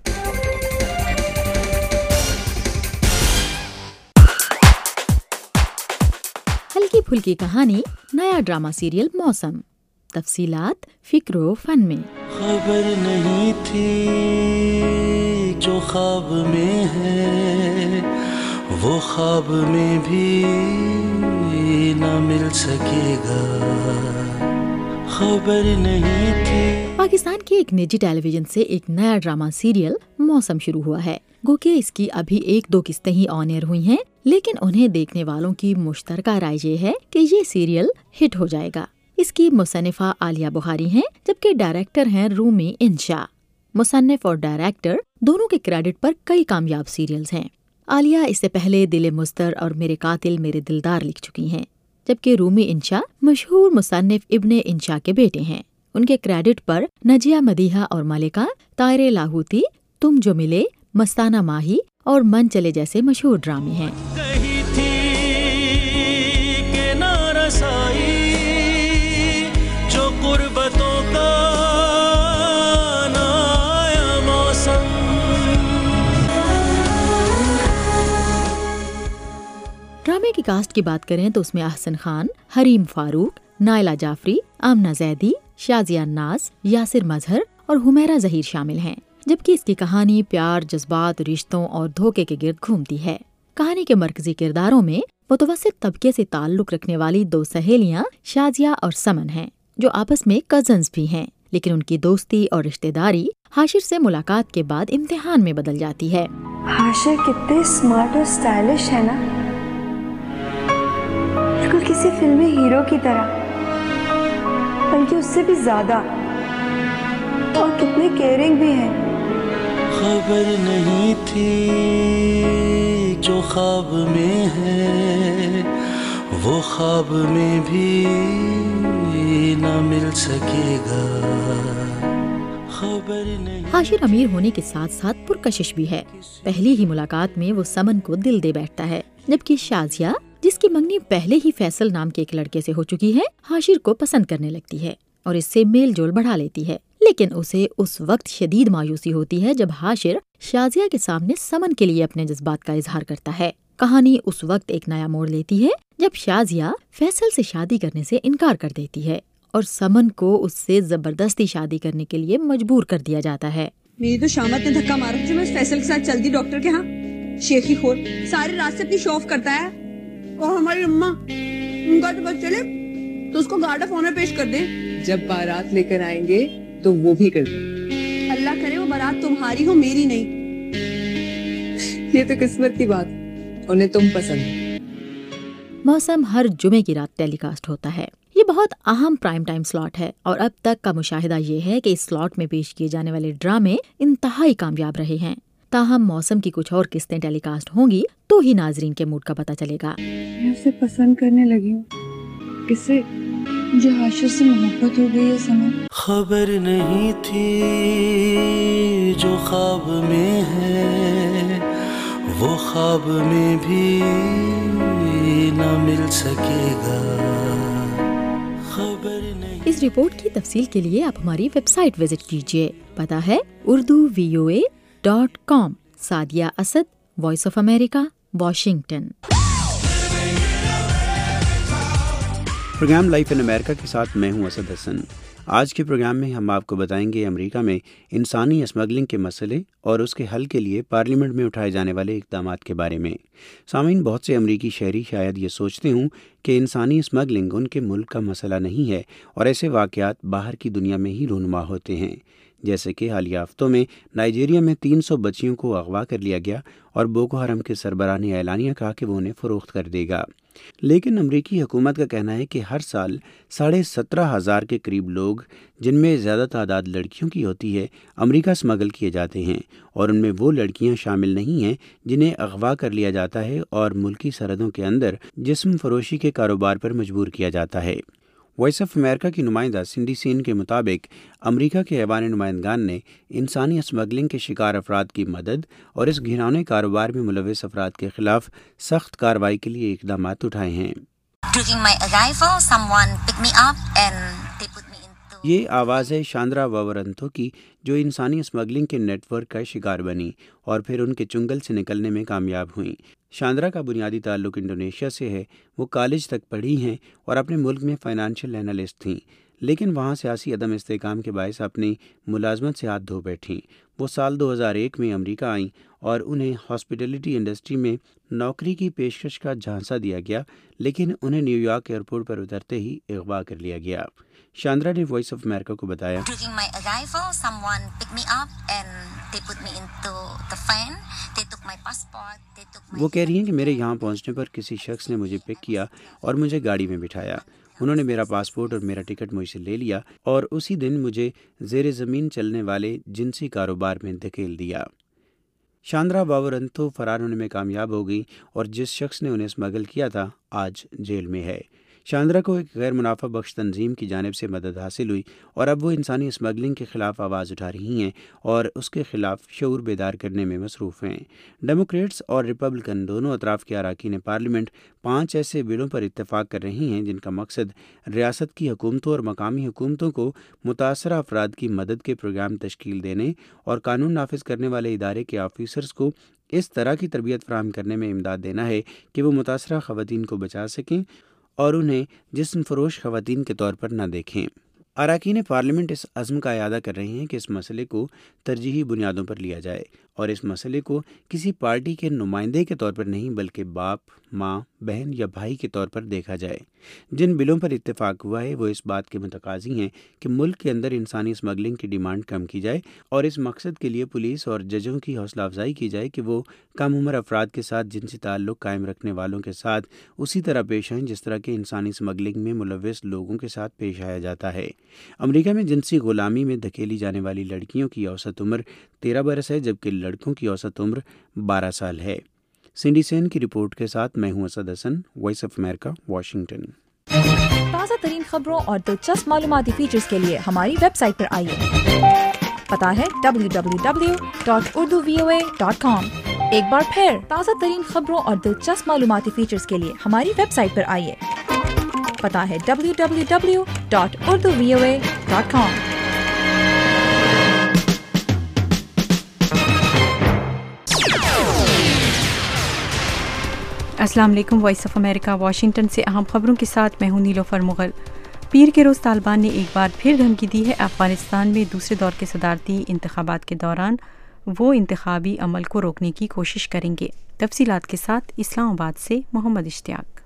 ہلکی پھلکی کہانی، نیا ڈرامہ سیریل موسم، تفصیلات فکر و فن میں۔
خبر نہیں تھی جو خواب میں ہے وہ خواب میں بھی نہ مل سکے گا، خبر نہیں تھی۔
پاکستان کے ایک نجی ٹیلی ویژن سے ایک نیا ڈرامہ سیریل موسم شروع ہوا ہے۔ گو کہ اس کی ابھی ایک دو قسطیں ہی آن ایئر ہوئی ہیں، لیکن انہیں دیکھنے والوں کی مشترکہ رائے یہ ہے کہ یہ سیریل ہٹ ہو جائے گا۔ اس کی مصنفہ عالیہ بخاری ہیں جبکہ ڈائریکٹر ہیں رومی انشا۔ مصنف اور ڈائریکٹر دونوں کے کریڈٹ پر کئی کامیاب سیریلز ہیں۔ عالیہ اس سے پہلے دل مضطر اور میرے قاتل میرے دلدار لکھ چکی ہیں، جبکہ رومی انشا مشہور مصنف ابن انشا کے بیٹے ہیں۔ ان کے کریڈٹ پر نجیہ مدیحہ اور ملکہ، طائر لاہوتی، تم جو ملے، مستانہ ماہی اور من چلے جیسے مشہور ڈرامے ہیں۔
کہی تھی کہ نہ رسائی جو قربتوں کا نایا موسم۔
ڈرامے کی کاسٹ کی بات کریں تو اس میں احسن خان، حریم فاروق، نائلہ جعفری، آمنہ زیدی، شازیہ ناز، یاسر مظہر اور حمیرہ ظہیر شامل ہیں، جبکہ اس کی کہانی پیار، جذبات، رشتوں اور دھوکے کے گرد گھومتی ہے۔ کہانی کے مرکزی کرداروں میں متوسط طبقے سے تعلق رکھنے والی دو سہیلیاں شازیہ اور سمن ہیں، جو آپس میں کزنز بھی ہیں، لیکن ان کی دوستی اور رشتہ داری حاشر سے ملاقات کے بعد امتحان میں بدل جاتی ہے۔
حاشر کتنے اسمارٹ اور اسٹائلش ہے نا، بالکل کسی فلمی ہیرو کی طرح، بلکہ اس سے بھی زیادہ، اور کتنے کیئرنگ بھی ہیں۔
خبر نہیں تھی جو خواب میں ہے وہ خواب میں بھی نہ مل سکے گا، خبر نہیں۔
حاشر امیر ہونے کے ساتھ ساتھ پرکشش بھی ہے۔ پہلی ہی ملاقات میں وہ سمن کو دل دے بیٹھتا ہے، جبکہ شازیہ جس کی منگنی پہلے ہی فیصل نام کے ایک لڑکے سے ہو چکی ہے، حاشر کو پسند کرنے لگتی ہے اور اس سے میل جول بڑھا لیتی ہے، لیکن اسے اس وقت شدید مایوسی ہوتی ہے جب حاشر شازیہ کے سامنے سمن کے لیے اپنے جذبات کا اظہار کرتا ہے۔ کہانی اس وقت ایک نیا موڑ لیتی ہے جب شازیہ فیصل سے شادی کرنے سے انکار کر دیتی ہے اور سمن کو اس سے زبردستی شادی کرنے کے لیے مجبور کر دیا جاتا ہے۔
میری تو شامت نے دھکا مارا جو میں فیصل کے ساتھ چل دی ڈاکٹر کے ہاں، شیخی خور سارے راستے اپنی شو آف کرتا ہے، اور ہماری اماں ان کا تو بس چلے تو اس کو گارڈ آف آنر پیش کر دیں.
جب بارات لے کر آئیں گے تو وہ بھی کر دیں.
اللہ کرے وہ بارات تمہاری ہو میری نہیں.
یہ تو قسمت کی بات, انہیں تم پسند.
موسم ہر جمعے کی رات ٹیلی کاسٹ ہوتا ہے. یہ بہت اہم پرائم ٹائم سلاٹ ہے اور اب تک کا مشاہدہ یہ ہے کہ اس سلاٹ میں پیش کیے جانے والے ڈرامے انتہائی کامیاب رہے ہیں. تاہم موسم کی کچھ اور قسطیں ٹیلی کاسٹ ہوں گی تو ہی ناظرین کے موڈ کا پتہ چلے گا.
میں اسے پسند کرنے لگی ہوں. کس سے؟ مجھے عاشق سے محبت ہو گئی ہے سما.
خبر نہیں تھی جو خواب میں ہے وہ خواب میں بھی نہ مل سکے گا. خبر نہیں.
اس رپورٹ کی تفصیل کے لیے آپ ہماری ویب سائٹ وزٹ کیجیے. پتہ ہے Urdu V O A dot com. Sadia Asad, Voice of America, Washington.
Programme Life in America کے ساتھ میں ہوں اسد حسن. آج کے پروگرام میں ہم آپ کو بتائیں گے امریکہ میں انسانی اسمگلنگ کے مسئلے اور اس کے حل کے لیے پارلیمنٹ میں اٹھائے جانے والے اقدامات کے بارے میں. سامعین, بہت سے امریکی شہری شاید یہ سوچتے ہوں کہ انسانی اسمگلنگ ان کے ملک کا مسئلہ نہیں ہے اور ایسے واقعات باہر کی دنیا میں ہی رونما ہوتے ہیں. جیسے کہ حالیہ ہفتوں میں نائجیریا میں تین سو بچیوں کو اغوا کر لیا گیا اور بوکو حرم کے سربراہ نے اعلانیہ کہا کہ وہ انہیں فروخت کر دے گا. لیکن امریکی حکومت کا کہنا ہے کہ ہر سال ساڑھے سترہ ہزار کے قریب لوگ, جن میں زیادہ تعداد لڑکیوں کی ہوتی ہے, امریکہ اسمگل کیے جاتے ہیں اور ان میں وہ لڑکیاں شامل نہیں ہیں جنہیں اغوا کر لیا جاتا ہے اور ملکی سرحدوں کے اندر جسم فروشی کے کاروبار پر مجبور کیا جاتا ہے. وائس آف امریکہ کی نمائندہ سنڈی سین کے مطابق امریکہ کے ایوان نمائندگان نے انسانی اسمگلنگ کے شکار افراد کی مدد اور اس گھناؤنے کاروبار میں ملوث افراد کے خلاف سخت کارروائی کے لیے اقدامات اٹھائے ہیں. یہ آواز ہے شاندرا واورنتھو کی, جو انسانی اسمگلنگ کے نیٹ ورک کا شکار بنی اور پھر ان کے چنگل سے نکلنے میں کامیاب ہوئیں. شاندرا کا بنیادی تعلق انڈونیشیا سے ہے. وہ کالج تک پڑھی ہیں اور اپنے ملک میں فائنانشیل اینالسٹ تھیں, لیکن وہاں سیاسی عدم استحکام کے باعث اپنی ملازمت سے ہاتھ دھو بیٹھیں. وہ سال دو ہزار ایک میں امریکہ آئیں اور انہیں ہاسپٹیلٹی انڈسٹری میں نوکری کی پیشکش کا جھانسا دیا گیا, لیکن انہیں نیو یارک ایئرپورٹ پر اترتے ہی اغوا کر لیا گیا. شاندرا نے وائس آف امریکہ کو بتایا, وہ کہہ رہی ہیں کہ میرے یہاں پہنچنے پر کسی شخص نے مجھے پک کیا اور مجھے گاڑی میں بٹھایا. انہوں نے میرا پاسپورٹ اور میرا ٹکٹ مجھ سے لے لیا اور اسی دن مجھے زیر زمین چلنے والے جنسی کاروبار میں دھکیل دیا. شاندرا واورنتھو فرار ہونے میں کامیاب ہو گئی اور جس شخص نے انہیں اسمگل کیا تھا آج جیل میں ہے. شاندرا کو ایک غیر منافع بخش تنظیم کی جانب سے مدد حاصل ہوئی اور اب وہ انسانی اسمگلنگ کے خلاف آواز اٹھا رہی ہیں اور اس کے خلاف شعور بیدار کرنے میں مصروف ہیں. ڈیموکریٹس اور ریپبلکن دونوں اطراف کے اراکین پارلیمنٹ پانچ ایسے بلوں پر اتفاق کر رہی ہیں جن کا مقصد ریاست کی حکومتوں اور مقامی حکومتوں کو متاثرہ افراد کی مدد کے پروگرام تشکیل دینے اور قانون نافذ کرنے والے ادارے کے آفیسرز کو اس طرح کی تربیت فراہم کرنے میں امداد دینا ہے کہ وہ متاثرہ خواتین کو بچا سکیں اور انہیں جسم فروش خواتین کے طور پر نہ دیکھیں. اراکین پارلیمنٹ اس عزم کا اعادہ کر رہے ہیں کہ اس مسئلے کو ترجیحی بنیادوں پر لیا جائے اور اس مسئلے کو کسی پارٹی کے نمائندے کے طور پر نہیں بلکہ باپ, ماں, بہن یا بھائی کے طور پر دیکھا جائے. جن بلوں پر اتفاق ہوا ہے وہ اس بات کے متقاضی ہیں کہ ملک کے اندر انسانی اسمگلنگ کی ڈیمانڈ کم کی جائے اور اس مقصد کے لیے پولیس اور ججوں کی حوصلہ افزائی کی جائے کہ وہ کم عمر افراد کے ساتھ جنسی تعلق قائم رکھنے والوں کے ساتھ اسی طرح پیش آئیں جس طرح کے انسانی اسمگلنگ میں ملوث لوگوں کے ساتھ پیش آیا جاتا ہے. امریکہ میں جنسی غلامی میں دھکیلی جانے والی لڑکیوں کی اوسط عمر تیرہ برس ہے جبکہ لڑکوں کی اوسط عمر بارہ سال ہے. سنڈی سین کی رپورٹ کے ساتھ میں ہوں Asad Hasan, Voice of America, Washington.
تازہ ترین خبروں اور دلچسپ معلوماتی فیچرز کے لیے ہماری ویب سائٹ پر آئیے. پتہ ہے W W W dot Urdu V O A dot com. ایک بار پھر تازہ ترین خبروں اور دلچسپ معلوماتی فیچرز کے لیے ہماری ویب سائٹ پر آئیے. پتہ ہے W W W dot Urdu V O A dot com.
السلام علیکم. وائس آف امریکہ واشنگٹن سے اہم خبروں کے ساتھ میں ہوں نیلوفر مغل. پیر کے روز طالبان نے ایک بار پھر دھمکی دی ہے افغانستان میں دوسرے دور کے صدارتی انتخابات کے دوران وہ انتخابی عمل کو روکنے کی کوشش کریں گے. تفصیلات کے ساتھ اسلام آباد سے محمد اشتیاق.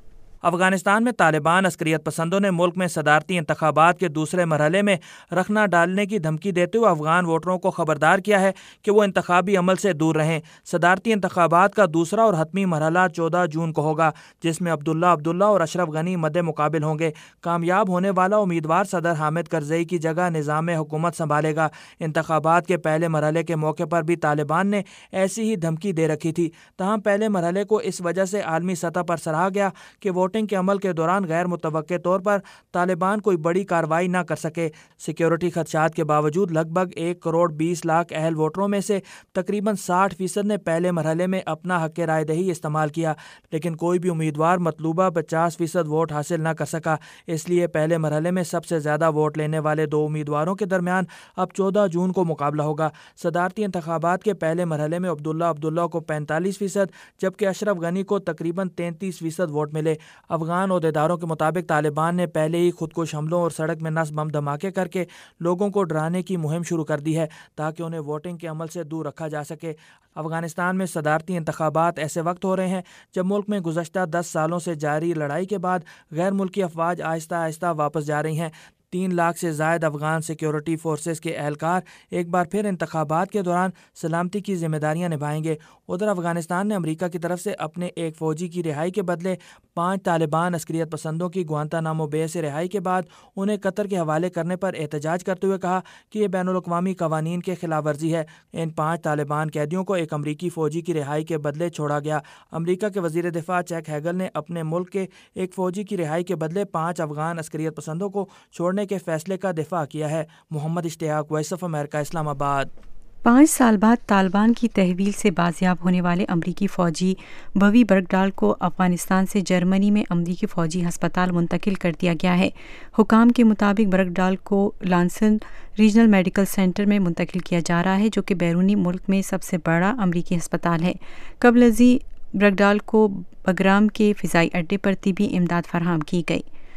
افغانستان میں طالبان عسکریت پسندوں نے ملک میں صدارتی انتخابات کے دوسرے مرحلے میں رخنا ڈالنے کی دھمکی دیتے ہوئے افغان ووٹروں کو خبردار کیا ہے کہ وہ انتخابی عمل سے دور رہیں۔ صدارتی انتخابات کا دوسرا اور حتمی مرحلہ چودہ جون کو ہوگا، جس میں عبداللہ عبداللہ اور اشرف غنی مد مقابل ہوں گے۔ کامیاب ہونے والا امیدوار صدر حامد کرزئی کی جگہ نظام حکومت سنبھالے گا۔ انتخابات کے پہلے مرحلے کے موقع پر بھی طالبان نے ایسی ہی دھمکی دے رکھی تھی، تاہم پہلے مرحلے کو اس وجہ سے عالمی سطح پر سراہا گیا کہ ووٹنگ کے عمل کے دوران غیر متوقع طور پر طالبان کوئی بڑی کارروائی نہ کر سکے۔ سیکیورٹی خدشات کے باوجود لگ بھگ ایک کروڑ بیس لاکھ اہل ووٹروں میں سے تقریباً ساٹھ فیصد نے پہلے مرحلے میں اپنا حق رائے دہی استعمال کیا، لیکن کوئی بھی امیدوار مطلوبہ پچاس فیصد ووٹ حاصل نہ کر سکا۔ اس لیے پہلے مرحلے میں سب سے زیادہ ووٹ لینے والے دو امیدواروں کے درمیان اب چودہ جون کو مقابلہ ہوگا۔ صدارتی انتخابات کے پہلے مرحلے میں عبداللہ عبداللہ کو پینتالیس فیصد جبکہ اشرف غنی کو تقریباً تینتیس فیصد ووٹ ملے۔ افغان عہدیداروں کے مطابق طالبان نے پہلے ہی خودکش حملوں اور سڑک میں نصب بم دھماکے کر کے لوگوں کو ڈرانے کی مہم شروع کر دی ہے تاکہ انہیں ووٹنگ کے عمل سے دور رکھا جا سکے۔ افغانستان میں صدارتی انتخابات ایسے وقت ہو رہے ہیں جب ملک میں گزشتہ دس سالوں سے جاری لڑائی کے بعد غیر ملکی افواج آہستہ آہستہ واپس جا رہی ہیں۔ تین لاکھ سے زائد افغان سیکیورٹی فورسز کے اہلکار ایک بار پھر انتخابات کے دوران سلامتی کی ذمہ داریاں نبھائیں گے۔ ادھر افغانستان نے امریکہ کی طرف سے اپنے ایک فوجی کی رہائی کے بدلے پانچ طالبان عسکریت پسندوں کی گوانتانامو بے سے رہائی کے بعد انہیں قطر کے حوالے کرنے پر احتجاج کرتے ہوئے کہا کہ یہ بین الاقوامی قوانین کے خلاف ورزی ہے۔ ان پانچ طالبان قیدیوں کو ایک امریکی فوجی کی رہائی کے بدلے چھوڑا گیا۔ امریکہ کے وزیر دفاع چیک ہیگل نے اپنے ملک کے ایک فوجی کی رہائی کے بدلے پانچ افغان عسکریت پسندوں کو چھوڑنے کے فیصلے کا دفاع کیا ہے۔ محمد اشتیاق، وائس آف امریکہ، اسلام آباد۔
پانچ سال بعد طالبان کی تحویل سے بازیاب ہونے والے امریکی فوجی بوی برگڈال کو افغانستان سے جرمنی میں امریکی فوجی ہسپتال منتقل کر دیا گیا ہے۔ حکام کے مطابق برگڈال کو لانسن ریجنل میڈیکل سینٹر میں منتقل کیا جا رہا ہے، جو کہ بیرونی ملک میں سب سے بڑا امریکی ہسپتال ہے۔ قبل ازیں برگڈال کو بگرام کے فضائی اڈے پر طبی امداد فراہم کی گئی۔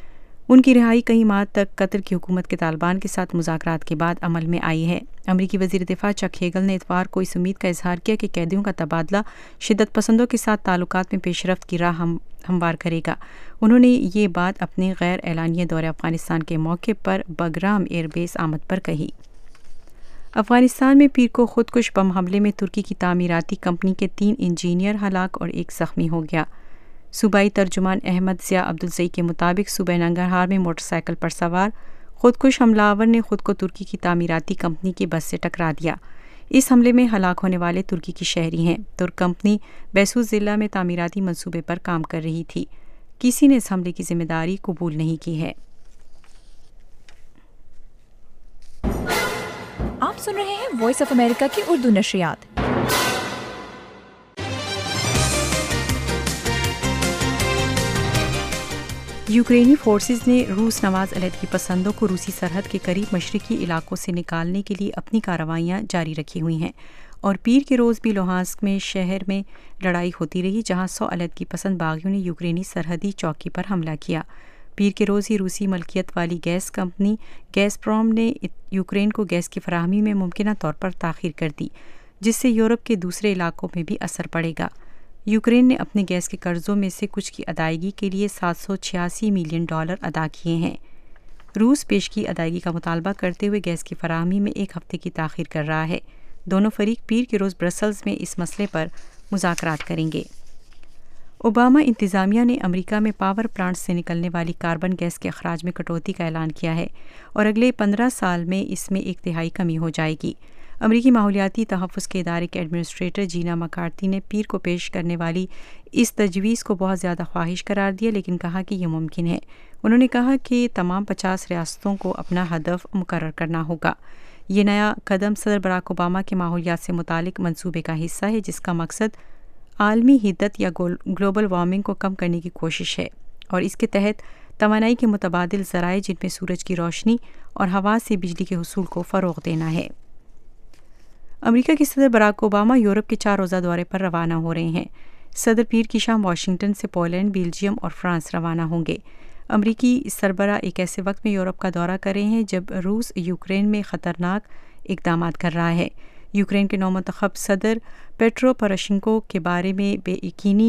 ان کی رہائی کئی ماہ تک قطر کی حکومت کے طالبان کے ساتھ مذاکرات کے بعد عمل میں آئی ہے۔ امریکی وزیر دفاع چک ہیگل نے اتوار کو اس امید کا اظہار کیا کہ قیدیوں کا تبادلہ شدت پسندوں کے ساتھ تعلقات میں پیش رفت کی راہ ہم ہموار کرے گا۔ انہوں نے یہ بات اپنے غیر اعلانیہ دورہ افغانستان کے موقع پر بگرام ایئر بیس آمد پر کہی۔ افغانستان میں پیر کو خودکش بم حملے میں ترکی کی تعمیراتی کمپنی کے تین انجینئر ہلاک اور ایک زخمی ہو گیا۔ صوبائی ترجمان احمد ضیاء عبدالزئی کے مطابق صوبہ ننگرہار میں موٹر سائیکل پر سوار خودکش حملہ آور نے خود کو ترکی کی تعمیراتی کمپنی کی بس سے ٹکرا دیا۔ اس حملے میں ہلاک ہونے والے ترکی کی شہری ہیں۔ ترک کمپنی بیسوس ضلع میں تعمیراتی منصوبے پر کام کر رہی تھی۔ کسی نے اس حملے کی ذمہ داری قبول نہیں کی ہے۔
آپ سن رہے ہیں وائس آف امریکہ کی اردو نشریات۔
یوکرینی فورسز نے روس نواز علیحدگی پسندوں کو روسی سرحد کے قریب مشرقی علاقوں سے نکالنے کے لیے اپنی کارروائیاں جاری رکھی ہوئی ہیں، اور پیر کے روز بھی لوہانسک میں شہر میں لڑائی ہوتی رہی، جہاں سو علیحدگی پسند باغیوں نے یوکرینی سرحدی چوکی پر حملہ کیا۔ پیر کے روز ہی روسی ملکیت والی گیس کمپنی گیس پروم نے یوکرین کو گیس کی فراہمی میں ممکنہ طور پر تاخیر کر دی، جس سے یورپ کے دوسرے علاقوں میں بھی اثر پڑے گا۔ یوکرین نے اپنے گیس کے قرضوں میں سے کچھ کی ادائیگی کے لیے سات سو چھیاسی ملین ڈالر ادا کیے ہیں۔ روس پیش کی ادائیگی کا مطالبہ کرتے ہوئے گیس کی فراہمی میں ایک ہفتے کی تاخیر کر رہا ہے۔ دونوں فریق پیر کے روز برسلز میں اس مسئلے پر مذاکرات کریں گے۔ اوباما انتظامیہ نے امریکہ میں پاور پلانٹ سے نکلنے والی کاربن گیس کے اخراج میں کٹوتی کا اعلان کیا ہے، اور اگلے پندرہ سال میں اس میں ایک تہائی کمی ہو جائے گی۔ امریکی ماحولیاتی تحفظ کے ادارے کے ایڈمنسٹریٹر جینا مکارتھی نے پیر کو پیش کرنے والی اس تجویز کو بہت زیادہ خواہش قرار دیا، لیکن کہا کہ یہ ممکن ہے۔ انہوں نے کہا کہ تمام پچاس ریاستوں کو اپنا ہدف مقرر کرنا ہوگا۔ یہ نیا قدم صدر باراک اوباما کے ماحولیات سے متعلق منصوبے کا حصہ ہے، جس کا مقصد عالمی حدت یا گلوبل وارمنگ کو کم کرنے کی کوشش ہے، اور اس کے تحت توانائی کے متبادل ذرائع جن میں سورج کی روشنی اور ہوا سے بجلی کے حصول کو فروغ دینا ہے۔ امریکہ کے صدر باراک اوباما یورپ کے چار روزہ دورے پر روانہ ہو رہے ہیں۔ صدر پیر کی شام واشنگٹن سے پولینڈ، بیلجیم اور فرانس روانہ ہوں گے۔ امریکی سربراہ ایک ایسے وقت میں یورپ کا دورہ کر رہے ہیں جب روس یوکرین میں خطرناک اقدامات کر رہا ہے۔ یوکرین کے نومنتخب صدر پیٹرو پروشینکو کے بارے میں بے یقینی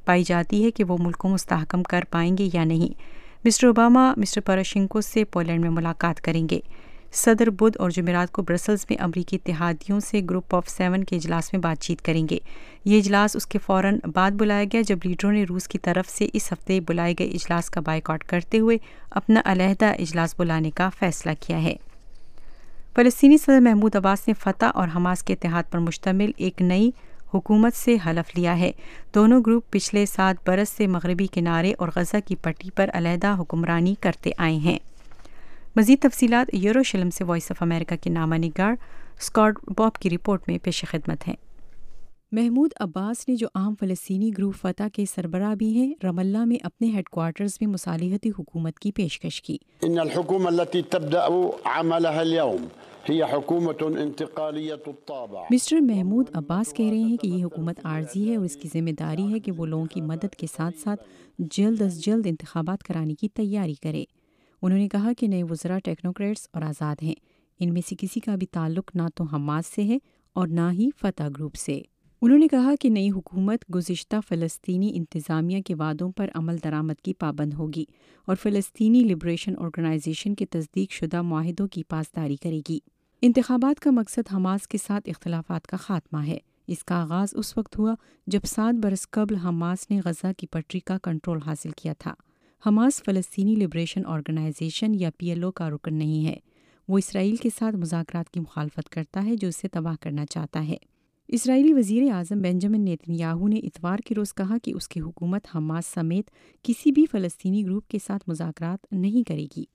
पाई जाती है कि वो मुल्क को मुस्तहकम कर पाएंगे या नहीं। मिस्टर ओबामा मिस्टर पोरोशेंको से पोलैंड में मुलाकात करेंगे। सदर बुध और जुमेरात को ब्रसल्स में अमरीकी इत्तेहादियों से ग्रुप ऑफ सेवन के इजलास में बातचीत करेंगे। ये इजलास उसके फ़ौरन बाद बुलाया गया जब लीडरों ने रूस की तरफ से इस हफ्ते बुलाए गए इजलास का बायकॉट करते हुए अपना अलहदा इजलास बुलाने का फैसला किया है। फ़लस्तीनी सदर महमूद अब्बास ने फतह और हमास के इत्तेहाद पर मुश्तमिल एक नई हुकूमत से हलफ लिया है। दोनों ग्रुप पिछले सात बरस से मगरबी किनारे और गजा की पट्टी पर अलहदा हुक्मरानी करते आए हैं। मज़ीद तफसीलात यरूशलेम से वॉइस ऑफ अमेरिका के नामा निगार स्कॉट बॉब की रिपोर्ट में पेश खिदमत है। महमूद अब्बास ने जो आम फ़लस्तीनी ग्रुप फतह के सरबराह भी हैं, रमल्ला में अपने हेडक्वार्टर्स में मुसालिहती हुकूमत की पेशकश की। मिस्टर महमूद अब्बास कह रहे हैं कि ये हुकूमत आर्जी है और इसकी जिम्मेदारी है कि वो लोगों की मदद के साथ साथ जल्द अज जल्द इंतखाबात कराने की तैयारी करे। उन्होंने कहा कि नए वज़रा टेक्नोक्रेट्स और आज़ाद हैं। इनमें से किसी का भी ताल्लुक ना तो हमास से है और ना ही फतह ग्रुप से। उन्होंने कहा कि नई हुकूमत गुज़िश्ता फ़लस्तीनी इंतज़ामिया के वादों पर अमल दरामद की पाबंद होगी और फ़लस्तीनी लिबरेशन ऑर्गेनाइजेशन के तस्दीक शुदा मुआहिदों की पासदारी करेगी। इंतखाबात का मकसद हमास के साथ इख्तिलाफात का खात्मा है। इसका आगाज़ उस वक्त हुआ जब सात बरस कबल हमास ने गजा की पटरी का कंट्रोल हासिल किया था। हमास फ़लस्तीनी लिबरेशन ऑर्गेनाइजेशन या पी एल ओ का रुकन नहीं है। वो इसराइल के साथ मुज़ाकरात की मुखालफत करता है जो उसे तबाह करना चाहता है। इसराइली वज़ीर आज़म बेंजामिन नेतन्याहू ने इतवार के रोज़ कहा कि उसकी हुकूमत हमास समेत किसी भी फ़लस्तीनी ग्रुप के साथ मुज़ाकरात नहीं करेगी।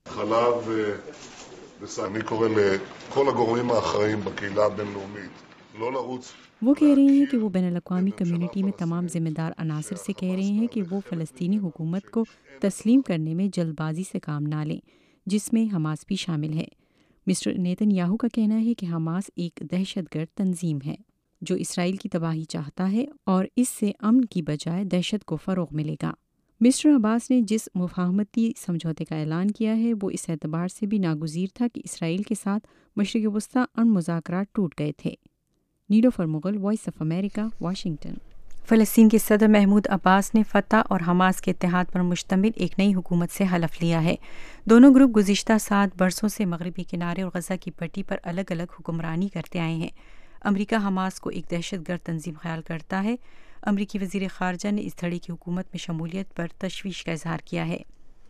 वो कह रहे हैं कि वो बैनुल-अक़वामी कम्युनिटी में तमाम ज़िम्मेदार अनासर से कह रहे हैं कि वो फ़लस्तीनी हुकूमत को तस्लीम करने में जल्दबाजी से काम ना लें, जिसमें हमास भी शामिल है। मिस्टर नेतन्याहू का कहना है कि हमास एक दहशतगर्द तंजीम है जो इसराइल की तबाही चाहता है और इससे अमन की बजाय दहशत को फ़रोग़ मिलेगा। मिस्टर अब्बास ने जिस मुफाहमती समझौते का ऐलान किया है वो इस एतबार से भी नागुज़ीर था कि इसराइल के साथ मशरिक़ वस्ता अन मुज़ाकरात टूट गए थे। Nilofar Mughal, Voice of America, Washington. फ़लस्तीन के सदर महमूद अब्बास ने फतह और हमास के इत्तेहाद पर मुश्तमिल एक नई हुकूमत से हलफ लिया है। दोनों ग्रुप गुज़िश्ता सात बरसों से मगरबी किनारे और गजा की पट्टी पर अलग अलग हुक्मरानी करते आए हैं। अमरीका हमास को एक दहशतगर्द तंजीम ख्याल करता है। अमरीकी वज़ीर ख़ारजा ने इस धड़े की हुकूमत में शमूलियत पर तशवीश का इजहार किया है।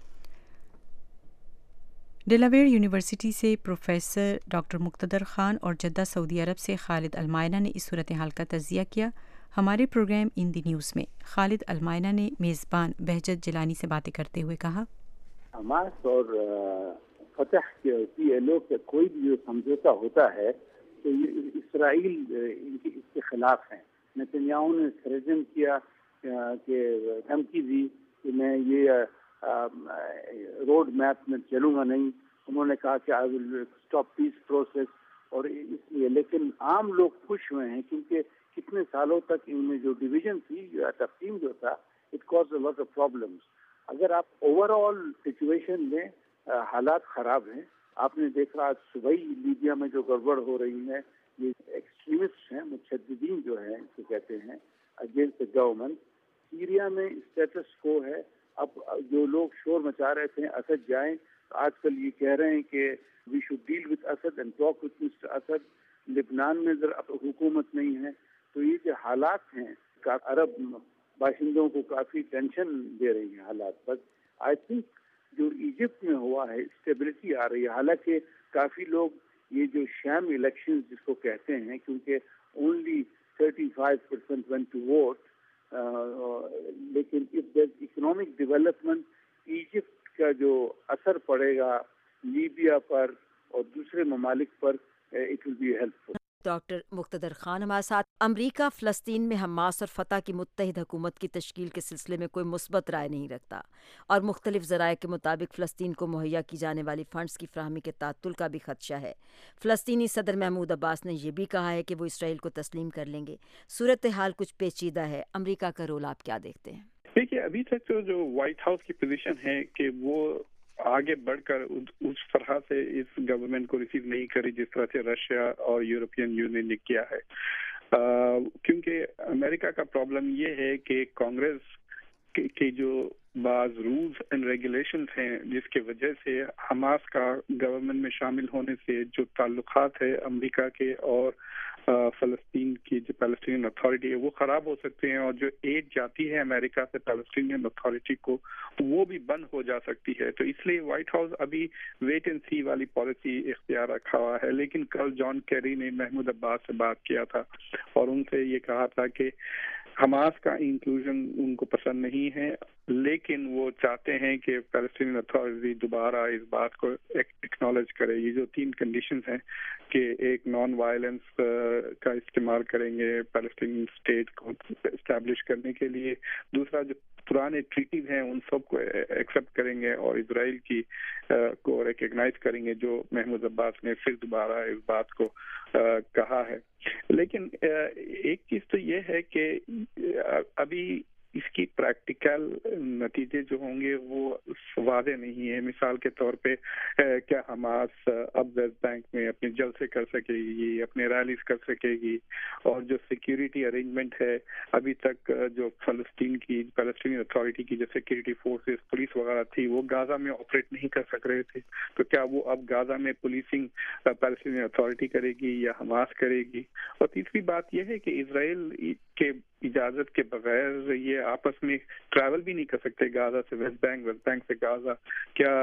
डेलावेयर यूनिवर्सिटी से प्रोफेसर डॉक्टर मुक्तदर खान और जद्दा सऊदी अरब से खालिद अलमायना ने इस सूरत हाल का तज़िया किया। हमारे प्रोग्राम इन दी न्यूज़ में खालिद अलमायना ने मेज़बान बहजत जिलानी से बातें करते हुए कहा,
हमास और फतह के पी एल ओ का कोई भी जो समझौता होता है तो ये इसराइल इनके इसके खिलाफ है। नेतन्याहू ने थ्रेटन किया कि धमकी दी कि मैं ये रोड मैप में चलूंगा नहीं। उन्होंने कहा कि I will stop peace process और इसलिए, लेकिन आम लोग खुश हुए हैं क्योंकि कितने सालों तक इनमें जो डिवीजन थी, जो तकसीम जो था, it cause a lot of problems. अगर आप ओवरऑल सिचुएशन में हालात खराब हैं। आपने देखा आज सुबह ही लीबिया में जो गड़बड़ हो रही है, ये एक्सट्रीमिस्ट हैं, मुतशद्दिदीन जो है इसको कहते हैं, अगेंस्ट द गवर्नमेंट। सीरिया में स्टेटस को है। अब जो लोग शोर मचा रहे थे असद जाएं, तो आजकल ये कह रहे हैं कि we should deal with Assad and talk with Mr Assad. लिबनान में जरा हुकूमत नहीं है, तो ये जो हालात हैं अरब बाशिंदों को काफ़ी टेंशन दे रही है हालात। बस आई थिंक जो इजिप्ट में हुआ है, स्टेबिलिटी आ रही है। हालांकि काफ़ी लोग ये जो शैम इलेक्शंस जिसको कहते हैं, क्योंकि only thirty five percent went to vote, लेकिन if there economic development, Egypt का जो असर पड़ेगा लीबिया पर और दूसरे ममालिक पर, it will be helpful.
Doctor Muqtedar Khan हमारे साथ। अमरीका फ़लस्तीन में हमास और फतह की मुत्तहिद हुकूमत की तश्कील के सिलसिले में कोई मुस्बत राय नहीं रखता और मुख्तलिफ ज़राए के मुताबिक फ़लस्तीन को मुहैया की जाने वाली फ़ंड्स की फ़राहमी के तात्तुल का भी खदशा है। फ़लस्तीनी सदर महमूद अब्बास ने यह भी कहा है कि वो इसराइल को तस्लीम कर लेंगे। सूरत हाल कुछ पेचीदा है। अमरीका का रोल आप क्या देखते हैं?
देखिए, अभी तक तो जो व्हाइट हाउस की पोजीशन है कि वो आगे बढ़कर उस तरह से इस गवर्नमेंट को रिसीव नहीं करी जिस तरह से रशिया और यूरोपियन यूनियन ने किया है, क्योंकि अमेरिका का प्रॉब्लम ये है कि कांग्रेस کے جو بعض رولز اینڈ ریگولیشنز ہیں جس کی وجہ سے حماس کا گورنمنٹ میں شامل ہونے سے جو تعلقات ہے امریکہ کے اور فلسطین کی جو پیلسٹینین اتھارٹی ہے وہ خراب ہو سکتے ہیں، اور جو ایڈ جاتی ہے امریکہ سے پیلسٹینین اتھارٹی کو وہ بھی بند ہو جا سکتی ہے. تو اس لیے وائٹ ہاؤس ابھی ویٹ اینڈ سی والی پالیسی اختیار رکھا ہوا ہے. لیکن کل جان کیری نے محمود عباس سے بات کیا تھا اور ان سے یہ کہا تھا کہ حماس کا انکلوژن ان کو پسند نہیں ہے، لیکن وہ چاہتے ہیں کہ پیلسٹینین اتھارٹی دوبارہ اس بات کو ایکنالج کرے. یہ جو تین کنڈیشنز ہیں کہ ایک نان وائلنس کا استعمال کریں گے پیلسٹینین اسٹیٹ کو اسٹیبلش کرنے کے لیے، دوسرا جو پرانے ٹریٹیز ہیں ان سب کو ایکسیپٹ کریں گے اور اسرائیل کی کو ریکگنائز کریں گے، جو محمود عباس نے پھر دوبارہ اس بات کو کہا ہے. لیکن ایک چیز تو یہ ہے کہ ابھی اس کی پریکٹیکل نتیجے جو ہوں گے وہ واضح نہیں ہے. مثال کے طور پہ کیا حماس اب ویسٹ بینک میں اپنے جلسے کر سکے گی، اپنے ریلیز کر سکے گی، اور جو سیکیورٹی ارینجمنٹ ہے ابھی تک جو فلسطین کی پیلسٹینین اتھارٹی کی جو سیکیورٹی فورسز پولیس وغیرہ تھی وہ غازہ میں آپریٹ نہیں کر سک رہے تھے، تو کیا وہ اب غازہ میں پولیسنگ پیلسٹینین اتھارٹی کرے گی یا حماس کرے گی؟ اور تیسری بات یہ ہے کہ اسرائیل کے اجازت کے بغیر یہ آپس میں ٹریول بھی نہیں کر سکتے غازہ سے ویسٹ بینک، ویسٹ بینک سے غازہ. کیا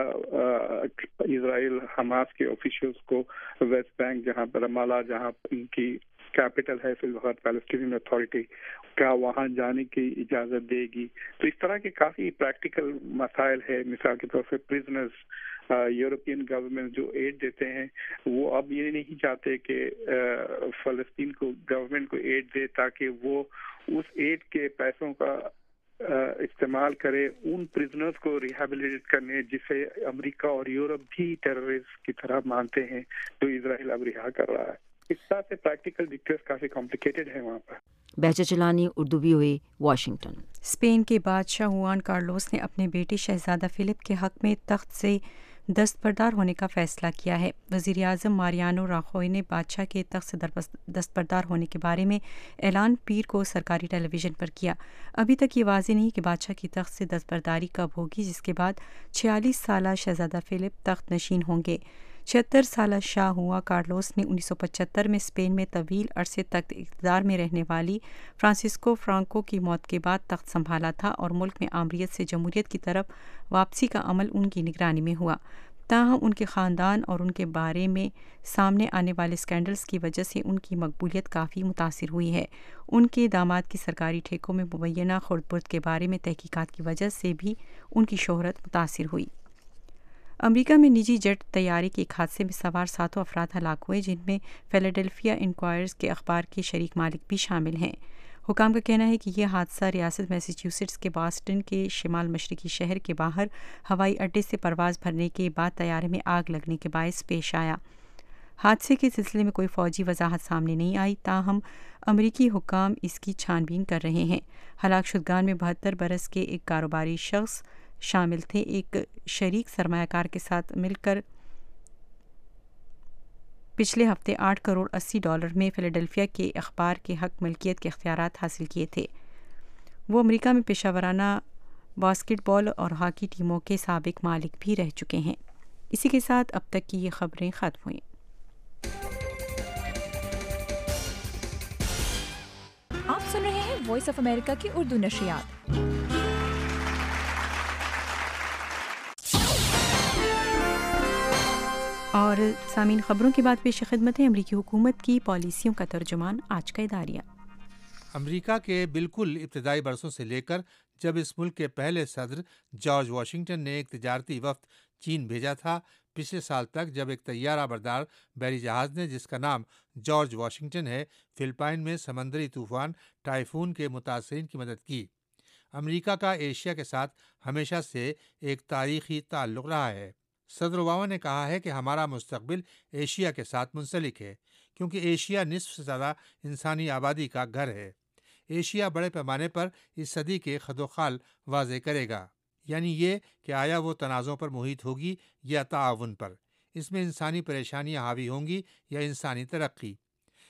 اسرائیل حماس کے آفیشلز کو ویسٹ بینک جہاں پر رمالہ جہاں ان کی کیپٹل ہے فی الوقت پیلسٹینین اتھارٹی، کیا وہاں جانے کی اجازت دے گی؟ تو اس طرح کے کافی پریکٹیکل مسائل ہے. مثال کے طور پہ پرزنرز، یورپین گورنمنٹ جو ایڈ دیتے ہیں وہ اب یہ نہیں چاہتے کہ فلسطین کو گورنمنٹ کو ایڈ دے تاکہ وہ اس ایڈ کے پیسوں کا استعمال کرے ان پرزنرز کو ریہیبلیٹ کرنے جسے امریکہ اور یورپ بھی ٹیررسٹ کی طرح مانتے ہیں جو اسرائیل اب رہا کر رہا ہے. اس طرح سے پریکٹیکل ڈیٹیلز کافی کمپلیکیٹڈ ہیں وہاں پر.
Bahjat Chalani, Urdu V O A, Washington.
Spain کے بادشاہ ہوان کارلوس نے اپنے بیٹے شہزادہ فلپ کے حق میں تخت سے دستبردار ہونے کا فیصلہ کیا ہے. وزیر اعظم ماریانو راخوئی نے بادشاہ کے تخت سے دستبردار ہونے کے بارے میں اعلان پیر کو سرکاری ٹیلی ویژن پر کیا. ابھی تک یہ واضح نہیں کہ بادشاہ کی تخت سے دستبرداری کب ہوگی، جس کے بعد چھیالیس سالہ شہزادہ فلپ تخت نشین ہوں گے. چھہتر سالہ شاہ ہوا کارلوس نے انیس سو پچہتر میں اسپین میں طویل عرصے تک اقتدار میں رہنے والی فرانسسکو فرانکو کی موت کے بعد تخت سنبھالا تھا اور ملک میں آمریت سے جمہوریت کی طرف واپسی کا عمل ان کی نگرانی میں ہوا. تاہم ان کے خاندان اور ان کے بارے میں سامنے آنے والے اسکینڈلز کی وجہ سے ان کی مقبولیت کافی متاثر ہوئی ہے. ان کے داماد کی سرکاری ٹھیکوں میں مبینہ خرد برد کے بارے میں تحقیقات کی وجہ سے بھی ان کی شہرت متاثر ہوئی. امریکہ میں نجی جیٹ طیارے کے ایک حادثے میں سوار ساتوں افراد ہلاک ہوئے، جن میں فیلاڈیلفیا انکوائرز کے اخبار کے شریک مالک بھی شامل ہیں. حکام کا کہنا ہے کہ یہ حادثہ ریاست میساچیوسیٹس کے باسٹن کے شمال مشرقی شہر کے باہر ہوائی اڈے سے پرواز بھرنے کے بعد طیارے میں آگ لگنے کے باعث پیش آیا. حادثے کے سلسلے میں کوئی فوجی وضاحت سامنے نہیں آئی، تاہم امریکی حکام اس کی چھان بین کر رہے ہیں. ہلاک شدگان میں بہتر برس کے ایک کاروباری شخص شامل تھے. ایک شریک سرمایہ کار کے ساتھ مل کر پچھلے ہفتے آٹھ کروڑ اسی ڈالر میں فیلاڈیلفیا کے اخبار کے حق ملکیت کے اختیارات حاصل کیے تھے. وہ امریکہ میں پیشہ ورانہ باسکٹ بال اور ہاکی ٹیموں کے سابق مالک بھی رہ چکے ہیں. اسی کے ساتھ اب تک کی یہ خبریں ختم ہوئیں.
آپ سن رہے ہیں وائس آف امریکہ کی اردو نشریات.
اور سامعین، خبروں کے بعد پیش خدمت ہے امریکی حکومت کی پالیسیوں کا ترجمان، آج کا اداریہ.
امریکہ کے بالکل ابتدائی برسوں سے لے کر جب اس ملک کے پہلے صدر جارج واشنگٹن نے ایک تجارتی وفد چین بھیجا تھا، پچھلے سال تک جب ایک طیارہ بردار بحری جہاز نے جس کا نام جارج واشنگٹن ہے فلپائن میں سمندری طوفان ٹائفون کے متاثرین کی مدد کی. امریکہ کا ایشیا کے ساتھ ہمیشہ سے ایک تاریخی تعلق رہا ہے. صدر اوباما نے کہا ہے کہ ہمارا مستقبل ایشیا کے ساتھ منسلک ہے کیونکہ ایشیا نصف سے زیادہ انسانی آبادی کا گھر ہے. ایشیا بڑے پیمانے پر اس صدی کے خد و خال واضح کرے گا، یعنی یہ کہ آیا وہ تنازعوں پر محیط ہوگی یا تعاون پر. اس میں انسانی پریشانیاں حاوی ہوں گی یا انسانی ترقی.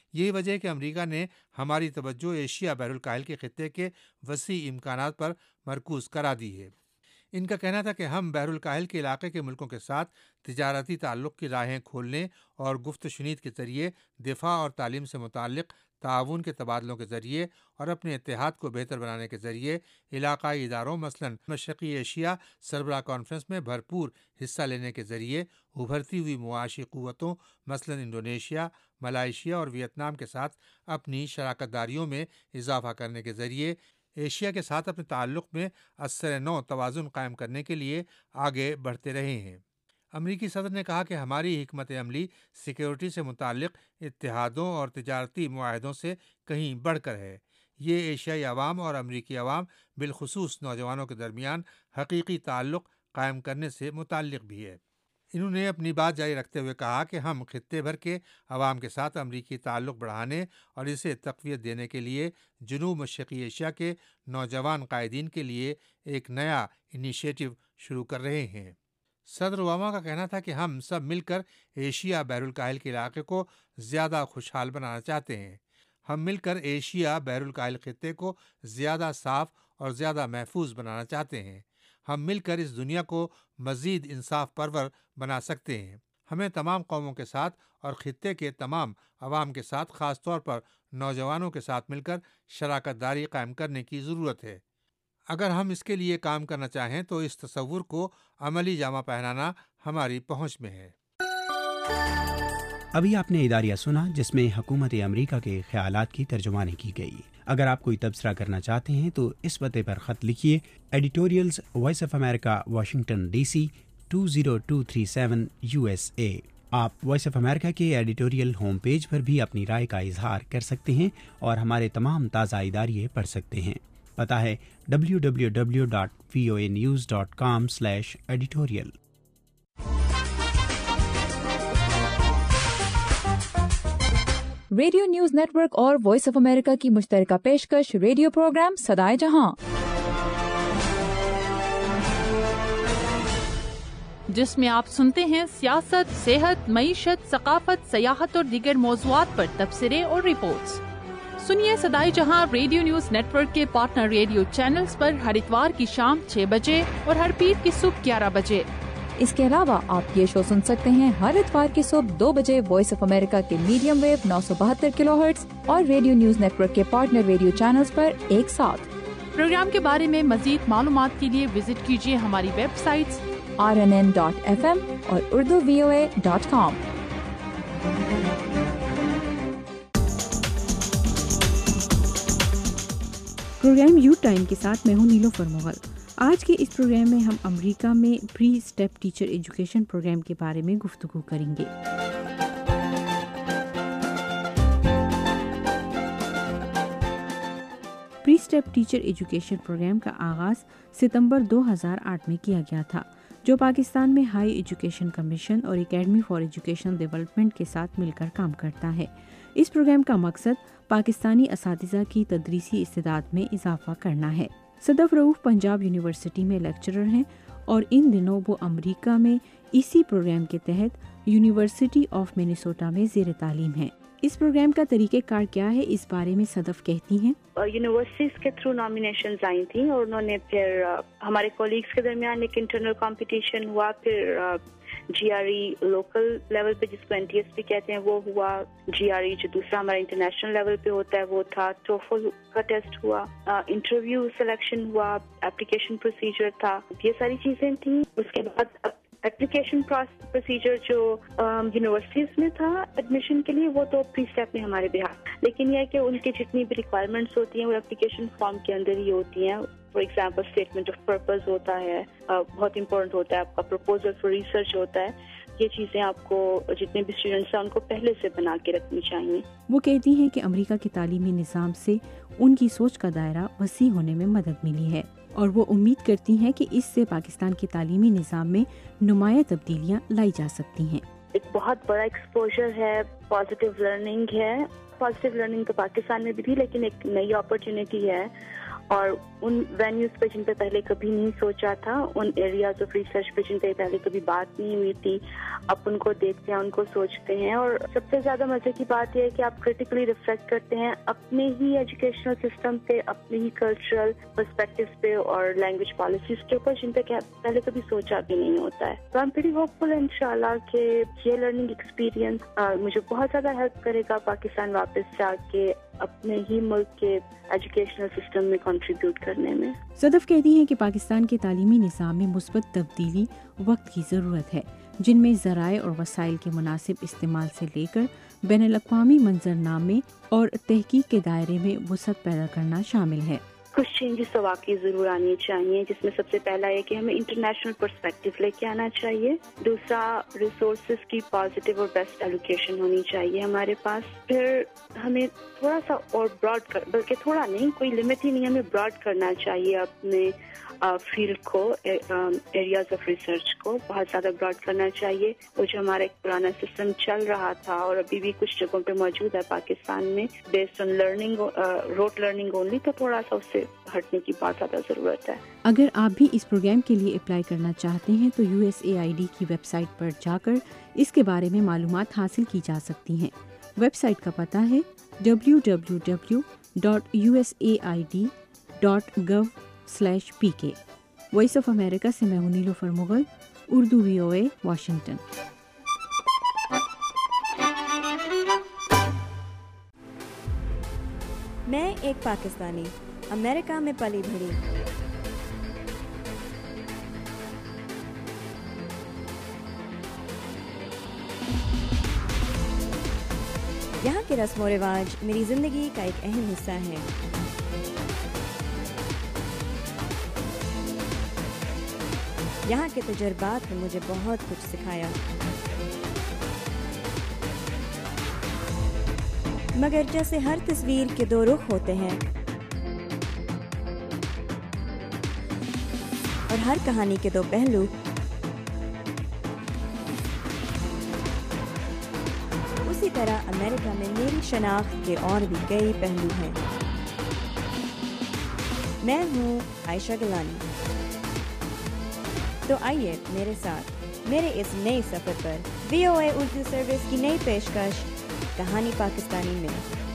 یہی وجہ ہے کہ امریکہ نے ہماری توجہ ایشیا بحر الکاہل کے خطے کے وسیع امکانات پر مرکوز کرا دی ہے۔ ان کا کہنا تھا کہ ہم بحر الکاہل کے علاقے کے ملکوں کے ساتھ تجارتی تعلق کی راہیں کھولنے اور گفت و شنید کے ذریعے دفاع اور تعلیم سے متعلق تعاون کے تبادلوں کے ذریعے اور اپنے اتحاد کو بہتر بنانے کے ذریعے علاقائی اداروں مثلاً مشرقی ایشیا سربراہ کانفرنس میں بھرپور حصہ لینے کے ذریعے ابھرتی ہوئی معاشی قوتوں مثلاً انڈونیشیا، ملائیشیا اور ویتنام کے ساتھ اپنی شراکت داریوں میں اضافہ کرنے کے ذریعے ایشیا کے ساتھ اپنے تعلق میں اثر نو توازن قائم کرنے کے لیے آگے بڑھتے رہے ہیں۔ امریکی صدر نے کہا کہ ہماری حکمت عملی سیکیورٹی سے متعلق اتحادوں اور تجارتی معاہدوں سے کہیں بڑھ کر ہے۔ یہ ایشیائی عوام اور امریکی عوام بالخصوص نوجوانوں کے درمیان حقیقی تعلق قائم کرنے سے متعلق بھی ہے۔ انہوں نے اپنی بات جاری رکھتے ہوئے کہا کہ ہم خطے بھر کے عوام کے ساتھ امریکی تعلق بڑھانے اور اسے تقویت دینے کے لیے جنوب مشرقی ایشیا کے نوجوان قائدین کے لیے ایک نیا انیشیٹو شروع کر رہے ہیں۔ صدر اوباما کا کہنا تھا کہ ہم سب مل کر ایشیا بحر الکاہل کے علاقے کو زیادہ خوشحال بنانا چاہتے ہیں۔ ہم مل کر ایشیا بحر الکاہل خطے کو زیادہ صاف اور زیادہ محفوظ بنانا چاہتے ہیں۔ ہم مل کر اس دنیا کو مزید انصاف پرور بنا سکتے ہیں۔ ہمیں تمام قوموں کے ساتھ اور خطے کے تمام عوام کے ساتھ خاص طور پر نوجوانوں کے ساتھ مل کر شراکت داری قائم کرنے کی ضرورت ہے۔ اگر ہم اس کے لیے کام کرنا چاہیں تو اس تصور کو عملی جامہ پہنانا ہماری پہنچ میں ہے۔
ابھی آپ نے اداریہ سنا جس میں حکومت امریکہ کے خیالات کی ترجمانی کی گئی۔ اگر آپ کوئی تبصرہ کرنا چاہتے ہیں تو اس پتے پر خط لکھیے، editorials Voice of America, Washington D C two zero two three seven U S A. آپ وائس آف امریکہ کے ایڈیٹوریل ہوم پیج پر بھی اپنی رائے کا اظہار کر سکتے ہیں اور ہمارے تمام تازہ اداریے پڑھ سکتے ہیں۔ پتہ ہے W W W dot V O A news dot com slash editorial.
Radio news network اور وائس آف امریکہ کی مشترکہ پیشکش ریڈیو پروگرام صدائے جہاں،
جس میں آپ سنتے ہیں سیاست، صحت، معیشت، ثقافت، سیاحت اور دیگر موضوعات پر تبصرے اور رپورٹس۔ سنیے صدائے جہاں ریڈیو نیوز نیٹ ورک کے پارٹنر ریڈیو چینلز پر ہر اتوار کی شام چھ بجے اور ہر پیر کی صبح گیارہ بجے۔
اس کے علاوہ آپ یہ شو سن سکتے ہیں ہر اتوار کی صبح دو بجے وائس آف امریکہ کے میڈیم ویو نو سو بہتر کلو ہرٹز اور ریڈیو نیوز نیٹ ورک کے پارٹنر ریڈیو چینلز پر ایک ساتھ۔
پروگرام کے بارے میں مزید معلومات کے لیے وزٹ کیجیے ہماری websites
R N N dot F M اور Urdu V O A dot com.
Programme you time کے ساتھ میں ہوں نیلوفر مغل۔ آج کے اس پروگرام میں ہم امریکہ میں pre step teacher education programme کے بارے میں گفتگو کریں گے۔ Pre step teacher education programme کا آغاز ستمبر دو ہزار آٹھ میں کیا گیا تھا، جو پاکستان میں ہائی ایجوکیشن کمیشن اور اکیڈمی فار ایجوکیشن ڈیولپمنٹ کے ساتھ مل کر کام کرتا ہے۔ اس پروگرام کا مقصد پاکستانی اساتذہ کی تدریسی استعداد میں اضافہ کرنا ہے۔ صدف رؤوف پنجاب یونیورسٹی میں لیکچرر ہیں اور ان دنوں وہ امریکہ میں اسی پروگرام کے تحت یونیورسٹی آف مینیسوٹا میں زیر تعلیم ہیں۔ اس پروگرام کا طریقہ کار کیا ہے، اس بارے میں صدف کہتی ہیں۔
یونیورسٹیز کے تھرو نامینیشنز آئی تھیں اور انہوں نے پھر ہمارے کولیگز کے درمیان ایک انٹرنل کمپٹیشن ہوا، پھر G R E local level پہ جس کو این ٹی ایس بھی کہتے ہیں وہ ہوا، جی آر ای جو دوسرا ہمارا انٹرنیشنل لیول پہ ہوتا ہے وہ تھا، ٹوفل کا ٹیسٹ ہوا، انٹرویو سلیکشن ہوا، اپلیکیشن پروسیجر تھا، یہ ساری چیزیں تھیں۔ اس کے بعد اپلیکیشن پروسیجر جو یونیورسٹیز میں تھا ایڈمیشن کے لیے وہ تو پری اسٹیپ میں ہمارے بہار، لیکن یہ ہے کہ ان کی جتنی بھی ریکوائرمنٹس ہوتی ہیں وہ اپلیکیشن فارم کے اندر ہی ہوتی ہیں۔ For example statement of purpose ہوتا ہے، بہت امپورٹنٹ ہوتا ہے، آپ کا پرپوزل فار ریسرچ ہوتا ہے، یہ چیزیں آپ کو جتنے بھی اسٹوڈنٹس ہیں ان کو پہلے سے بنا کے رکھنی چاہیے۔
وہ کہتی ہیں کہ امریکہ کے تعلیمی نظام سے ان کی سوچ کا دائرہ وسیع ہونے میں مدد ملی ہے اور وہ امید کرتی ہیں کہ اس سے پاکستان کے تعلیمی نظام میں نمایاں تبدیلیاں لائی جا سکتی ہیں۔
ایک بہت بڑا ایکسپوجر ہے، پازیٹیو لرننگ ہے، پازیٹیو لرننگ تو پاکستان میں بھی تھی لیکن ایک نئی اپرچونٹی ہے اور ان وینیوز پہ جن پہ پہلے کبھی نہیں سوچا تھا، ان ایریاز آف ریسرچ پہ جن پہ پہلے کبھی بات نہیں ہوئی تھی، اب ان کو دیکھتے ہیں، ان کو سوچتے ہیں. اور سب سے زیادہ مزے کی بات یہ ہے کہ آپ کرٹیکلی ریفلیکٹ کرتے ہیں اپنے ہی ایجوکیشنل سسٹم پہ، اپنے ہی کلچرل پرسپیکٹیوز پہ اور لینگویج پالیسیز کے اوپر جن پہ پہلے کبھی سوچا بھی نہیں ہوتا ہے. تو I am very hopeful انشاءاللہ کہ یہ لرننگ ایکسپیرئنس مجھے بہت زیادہ ہیلپ کرے گا پاکستان واپس جا کے اپنے ہی ملک کے ایجوکیشنل سسٹم میں کنٹریبیوٹ کرنے میں.
صدف کہتی ہیں کہ پاکستان کے تعلیمی نظام میں مثبت تبدیلی وقت کی ضرورت ہے، جن میں ذرائع اور وسائل کے مناسب استعمال سے لے کر بین الاقوامی منظرنامے اور تحقیق کے دائرے میں وسعت پیدا کرنا شامل ہے.
کچھ چینجز تو واقعی ضرور آنی چاہیے، جس میں سب سے پہلا یہ کہ ہمیں انٹرنیشنل پرسپیکٹو لے کے آنا چاہیے. دوسرا، ریسورسز کی پازیٹیو اور بیسٹ ایلوکیشن ہونی چاہیے ہمارے پاس. پھر ہمیں تھوڑا سا اور براڈ کر بلکہ تھوڑا نہیں، کوئی لمٹ ہی نہیں، ہمیں براڈ کرنا چاہیے اپنے فیلڈ کو، ایریاز آف ریسرچ کو بہت زیادہ براڈ کرنا چاہیے. وہ جو ہمارا ایک پرانا سسٹم چل رہا تھا اور ابھی بھی کچھ جگہوں پہ موجود ہے پاکستان میں، based on learning, rote learning only, تو تھوڑا سا اس سے ہٹنے کی بہت زیادہ ضرورت ہے.
اگر آپ بھی اس پروگرام کے لیے اپلائی کرنا چاہتے ہیں تو U S A I D کی ویب سائٹ پر جا کر اس کے بارے میں معلومات حاصل کی جا سکتی ہیں. ویب سائٹ کا پتہ ہے W W W dot U S A I D dot gov slash P K. Voice of America سے میں ہوں Nilofar Mughal, Urdu V O A, Washington.
میں ایک پاکستانی امریکہ میں پلی بڑھی. یہاں کے رسم و رواج میری زندگی کا ایک اہم حصہ ہے. یہاں کے تجربات نے مجھے بہت کچھ سکھایا، مگر جیسے ہر تصویر کے دو رخ ہوتے ہیں اور ہر کہانی کے دو پہلو، اسی طرح امریکہ میں میری شناخت کے اور بھی کئی پہلو ہیں. میں ہوں عائشہ گیلانی. تو آئیے میرے ساتھ میرے اس نئے سفر پر وی او اے اردو سروس کی نئی پیشکش کہانی پاکستانی میں.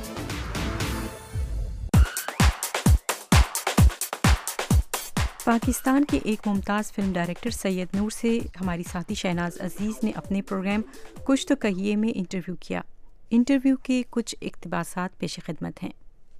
پاکستان کے ایک ممتاز فلم ڈائریکٹر سید نور سے ہماری ساتھی شہناز عزیز نے اپنے پروگرام کچھ تو کہیے میں انٹرویو کیا. انٹرویو کے کچھ اقتباسات پیش خدمت ہیں.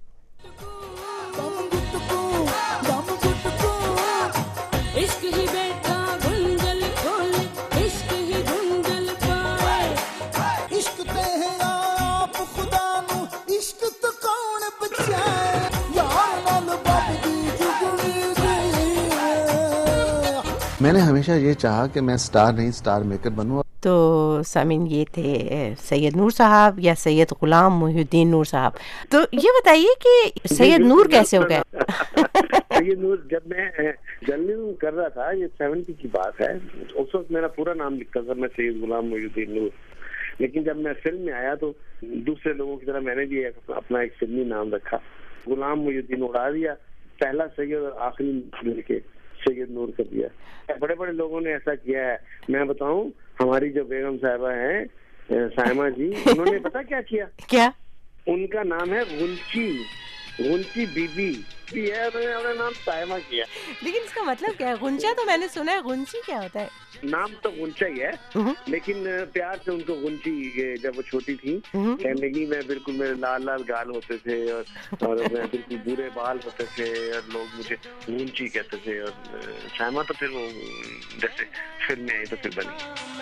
میں نے ہمیشہ یہ چاہا کہ میں سٹار نہیں سٹار میکر بنوں.
تو سامعین یہ تھے سید نور صاحب یا سید غلام محی الدین نور صاحب. تو یہ بتائیے کہ سید نور کیسے ہو گئے؟
سید نور جب میں جرنلزم کر رہا تھا، یہ سیونٹی کی بات ہے، اس وقت میرا پورا نام لکھتا تھا میں سید غلام محی الدین نور. لیکن جب میں فلم میں آیا تو دوسرے لوگوں کی طرح میں نے بھی اپنا ایک فلمی نام رکھا، غلام محی الدین اڑا دیا، پہلا سید اور آخری لے کے سید نور کر دیا. بڑے بڑے لوگوں نے ایسا کیا ہے. میں بتاؤں، ہماری جو بیگم صاحبہ ہیں سائمہ جی، انہوں نے پتا کیا کیا
کیا
ان کا نام ہے غنچی، غنچی بی بی بھی ہے، انہوں نے اپنا نام سائمہ کیا.
لیکن اس کا مطلب کیا ہے؟ غنچہ تو میں نے سنا ہے، غنچی کیا ہوتا ہے؟
نام تو غنچہ ہی ہے، لیکن پیار سے ان کو غنچی، جب وہ چھوٹی تھی کہنے لگی میں بالکل میرے لال لال گال ہوتے تھے اور میں بالکل برے بال ہوتے تھے اور لوگ مجھے غنچی کہتے تھے. اور سائمہ تو پھر وہ جیسے فلم میں آئی تو پھر بنی.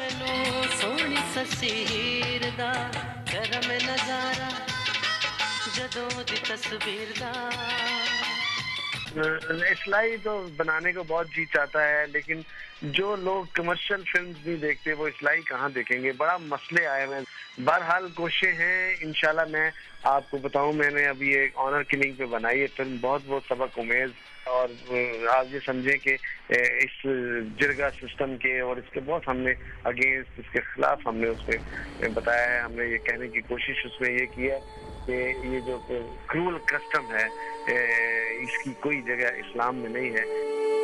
اسلائی تو بنانے کو بہت جی چاہتا ہے، لیکن جو لوگ کمرشل فلمز نہیں دیکھتے وہ اسلائی کہاں دیکھیں گے؟ بڑا مسئلے آئے ہوئے. بہرحال کوششیں ہیں، انشاءاللہ. میں آپ کو بتاؤں، میں نے ابھی ایک آنر کلنگ پہ بنائی ہے فلم، بہت بہت سبق امیز. اور آپ یہ سمجھیں کہ اس جرگا سسٹم کے اور اس کے بہت ہم نے اگینسٹ، اس کے خلاف ہم نے اس پہ بتایا ہے. ہم نے یہ کہنے کی کوشش اس میں یہ کی ہے کہ یہ جو کرول کسٹم ہے،
اس کی کوئی جگہ اسلام میں نہیں ہے.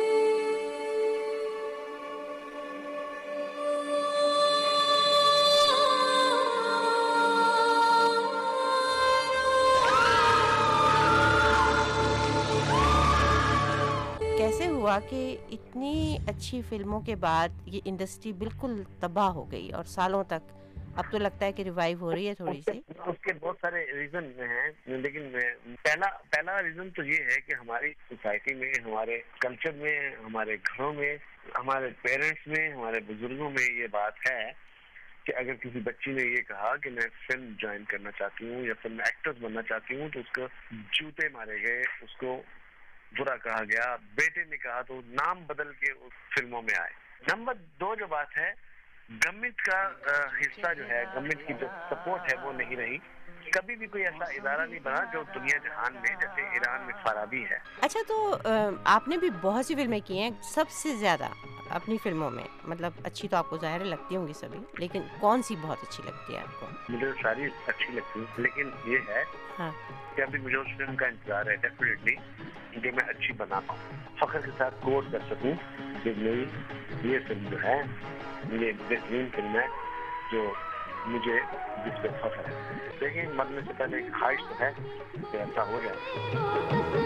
کیسے ہوا کہ اتنی اچھی فلموں کے بعد یہ انڈسٹری بالکل تباہ ہو گئی اور سالوں تک اب تو لگتا ہے کہ ریوائیو ہو رہی ہے تھوڑی سی؟
اس کے بہت سارے ریزن ہیں، لیکن پہلا پہلا ریزن تو یہ ہے کہ ہماری سوسائٹی میں، ہمارے کلچر میں، ہمارے گھروں میں، ہمارے پیرنٹس میں، ہمارے بزرگوں میں یہ بات ہے کہ اگر کسی بچی نے یہ کہا کہ میں فلم جوائن کرنا چاہتی ہوں یا فلم ایکٹر بننا چاہتی ہوں تو اس کو جوتے مارے گئے، اس کو برا کہا گیا. بیٹے نے کہا تو نام بدل کے فلموں میں آئے. نمبر دو جو بات ہے، گورنمنٹ کا حصہ جو ہے، گورنمنٹ کی جو سپورٹ ہے وہ نہیں رہی. کبھی بھی کوئی ایسا ادارہ نہیں بنا جو دنیا جہان میں، جیسے ایران میں فارابی ہے.
اچھا، تو آپ نے بھی بہت سی فلمیں کی ہیں، سب سے زیادہ اپنی فلموں میں، مطلب اچھی تو آپ کو ظاہر لگتی ہوں گی سبھی، لیکن کون سی بہت اچھی لگتی ہے آپ کو؟
مجھے ساری اچھی لگتی ہے، لیکن یہ ہے
ہاں
کہ ابھی مجھے اس فلم کا انتظار ہے ڈیفینیٹلی جو میں اچھی بنا پاؤں، فخر کے ساتھ کوٹ کر سکوں کہ میری یہ فلم جو ہے یہ بہترین فلم ہے جو مجھے جس پہ فخر ہے. لیکن مرنے سے پہلے ایک خواہش تو ہے کہ ایسا ہو جائے.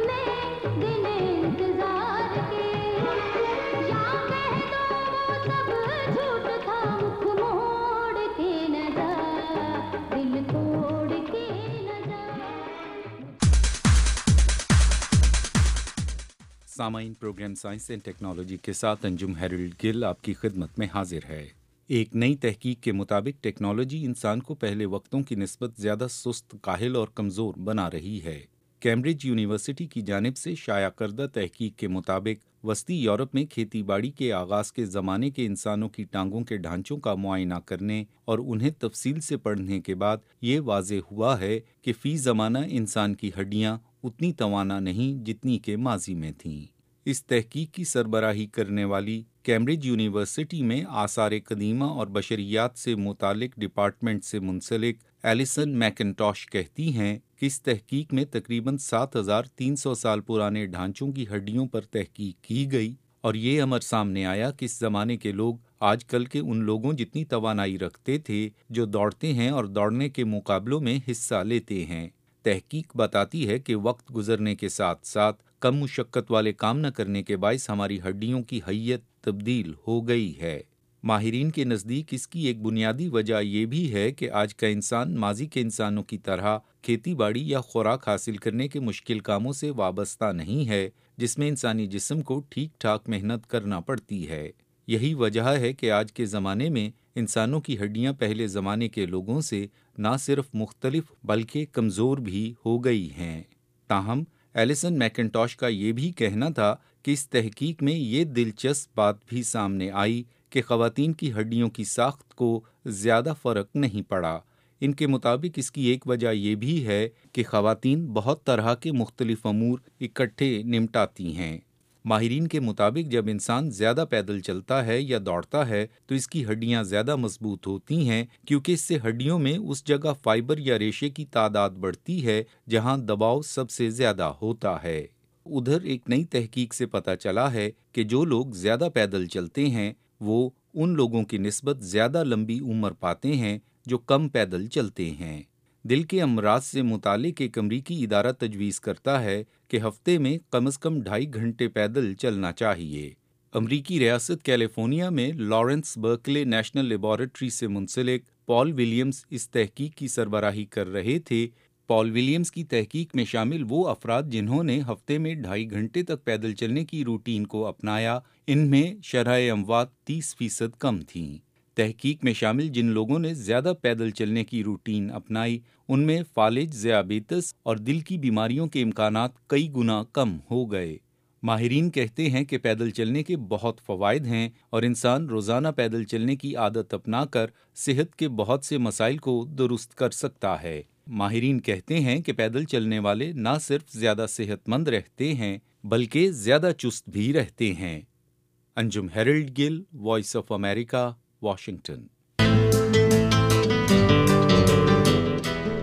سامعین، پروگرام سائنس اینڈ ٹیکنالوجی کے ساتھ انجم ہیرلڈ گل آپ کی خدمت میں حاضر ہے. ایک نئی تحقیق کے مطابق ٹیکنالوجی انسان کو پہلے وقتوں کی نسبت زیادہ سست، کاہل اور کمزور بنا رہی ہے. کیمبرج یونیورسٹی کی جانب سے شائع کردہ تحقیق کے مطابق وسطی یورپ میں کھیتی باڑی کے آغاز کے زمانے کے انسانوں کی ٹانگوں کے ڈھانچوں کا معائنہ کرنے اور انہیں تفصیل سے پڑھنے کے بعد یہ واضح ہوا ہے کہ فی زمانہ انسان کی ہڈیاں اتنی توانا نہیں جتنی کہ ماضی میں تھیں. اس تحقیق کی سربراہی کرنے والی کیمبرج یونیورسٹی میں آثار قدیمہ اور بشریات سے متعلق ڈپارٹمنٹ سے منسلک ایلیسن میکنٹاش کہتی ہیں کہ اس تحقیق میں تقریباً سات ہزار تین سو سال پرانے ڈھانچوں کی ہڈیوں پر تحقیق کی گئی اور یہ امر سامنے آیا کہ اس زمانے کے لوگ آج کل کے ان لوگوں جتنی توانائی رکھتے تھے جو دوڑتے ہیں اور دوڑنے کے مقابلوں میں حصہ لیتے ہیں. تحقیق بتاتی ہے کہ وقت گزرنے کے ساتھ ساتھ کم مشقت والے کام نہ کرنے کے باعث ہماری ہڈیوں کی حیت تبدیل ہو گئی ہے. ماہرین کے نزدیک اس کی ایک بنیادی وجہ یہ بھی ہے کہ آج کا انسان ماضی کے انسانوں کی طرح کھیتی باڑی یا خوراک حاصل کرنے کے مشکل کاموں سے وابستہ نہیں ہے جس میں انسانی جسم کو ٹھیک ٹھاک محنت کرنا پڑتی ہے. یہی وجہ ہے کہ آج کے زمانے میں انسانوں کی ہڈیاں پہلے زمانے کے لوگوں سے نہ صرف مختلف بلکہ کمزور بھی ہو گئی ہیں. تاہم ایلیسن میکنٹاش کا یہ بھی کہنا تھا کہ اس تحقیق میں یہ دلچسپ بات بھی سامنے آئی کہ خواتین کی ہڈیوں کی ساخت کو زیادہ فرق نہیں پڑا. ان کے مطابق اس کی ایک وجہ یہ بھی ہے کہ خواتین بہت طرح کے مختلف امور اکٹھے نمٹاتی ہیں. ماہرین کے مطابق جب انسان زیادہ پیدل چلتا ہے یا دوڑتا ہے تو اس کی ہڈیاں زیادہ مضبوط ہوتی ہیں کیونکہ اس سے ہڈیوں میں اس جگہ فائبر یا ریشے کی تعداد بڑھتی ہے جہاں دباؤ سب سے زیادہ ہوتا ہے. ادھر ایک نئی تحقیق سے پتہ چلا ہے کہ جو لوگ زیادہ پیدل چلتے ہیں وہ ان لوگوں کی نسبت زیادہ لمبی عمر پاتے ہیں جو کم پیدل چلتے ہیں. دل کے امراض سے متعلق ایک امریکی ادارہ تجویز کرتا ہے کہ ہفتے میں کم از کم ڈھائی گھنٹے پیدل چلنا چاہیے. امریکی ریاست کیلیفورنیا میں لارنس برکلے نیشنل لیبارٹری سے منسلک پال ولیمز اس تحقیق کی سربراہی کر رہے تھے. پال ولیمز کی تحقیق میں شامل وہ افراد جنہوں نے ہفتے میں ڈھائی گھنٹے تک پیدل چلنے کی روٹین کو اپنایا، ان میں شرح اموات تیس فیصد کم تھیں. تحقیق میں شامل جن لوگوں نے زیادہ پیدل چلنے کی روٹین اپنائی ان میں فالج، ذیابیطس اور دل کی بیماریوں کے امکانات کئی گنا کم ہو گئے. ماہرین کہتے ہیں کہ پیدل چلنے کے بہت فوائد ہیں اور انسان روزانہ پیدل چلنے کی عادت اپنا کر صحت کے بہت سے مسائل کو درست کر سکتا ہے. ماہرین کہتے ہیں کہ پیدل چلنے والے نہ صرف زیادہ صحت مند رہتے ہیں بلکہ زیادہ چست بھی رہتے ہیں. Anjum Harold Gill, Voice of America, Washington.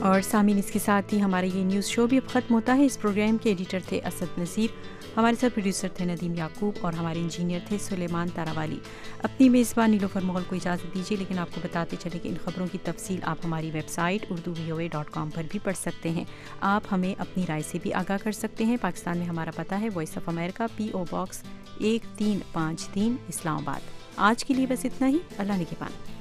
اور سامعین اس کے ساتھ ہی ہمارا یہ نیوز شو بھی اب ختم ہوتا ہے. اس پروگرام کے ایڈیٹر تھے اسد نذیر, ہمارے ساتھ پروڈیوسر تھے ندیم یعقوب اور ہمارے انجینئر تھے سلیمان تاراوالی. اپنی میزبان نیلوفر مغل کو اجازت دیجیے, لیکن آپ کو بتاتے چلے کہ ان خبروں کی تفصیل آپ ہماری website Urdu V O A dot com پر بھی پڑھ سکتے ہیں. آپ ہمیں اپنی رائے سے بھی آگاہ کر سکتے ہیں. پاکستان میں ہمارا پتہ ہے Voice of America, P O box ایک تین پانچ تین, اسلام آباد. آج کے لیے بس اتنا ہی. اللہ نگہبان.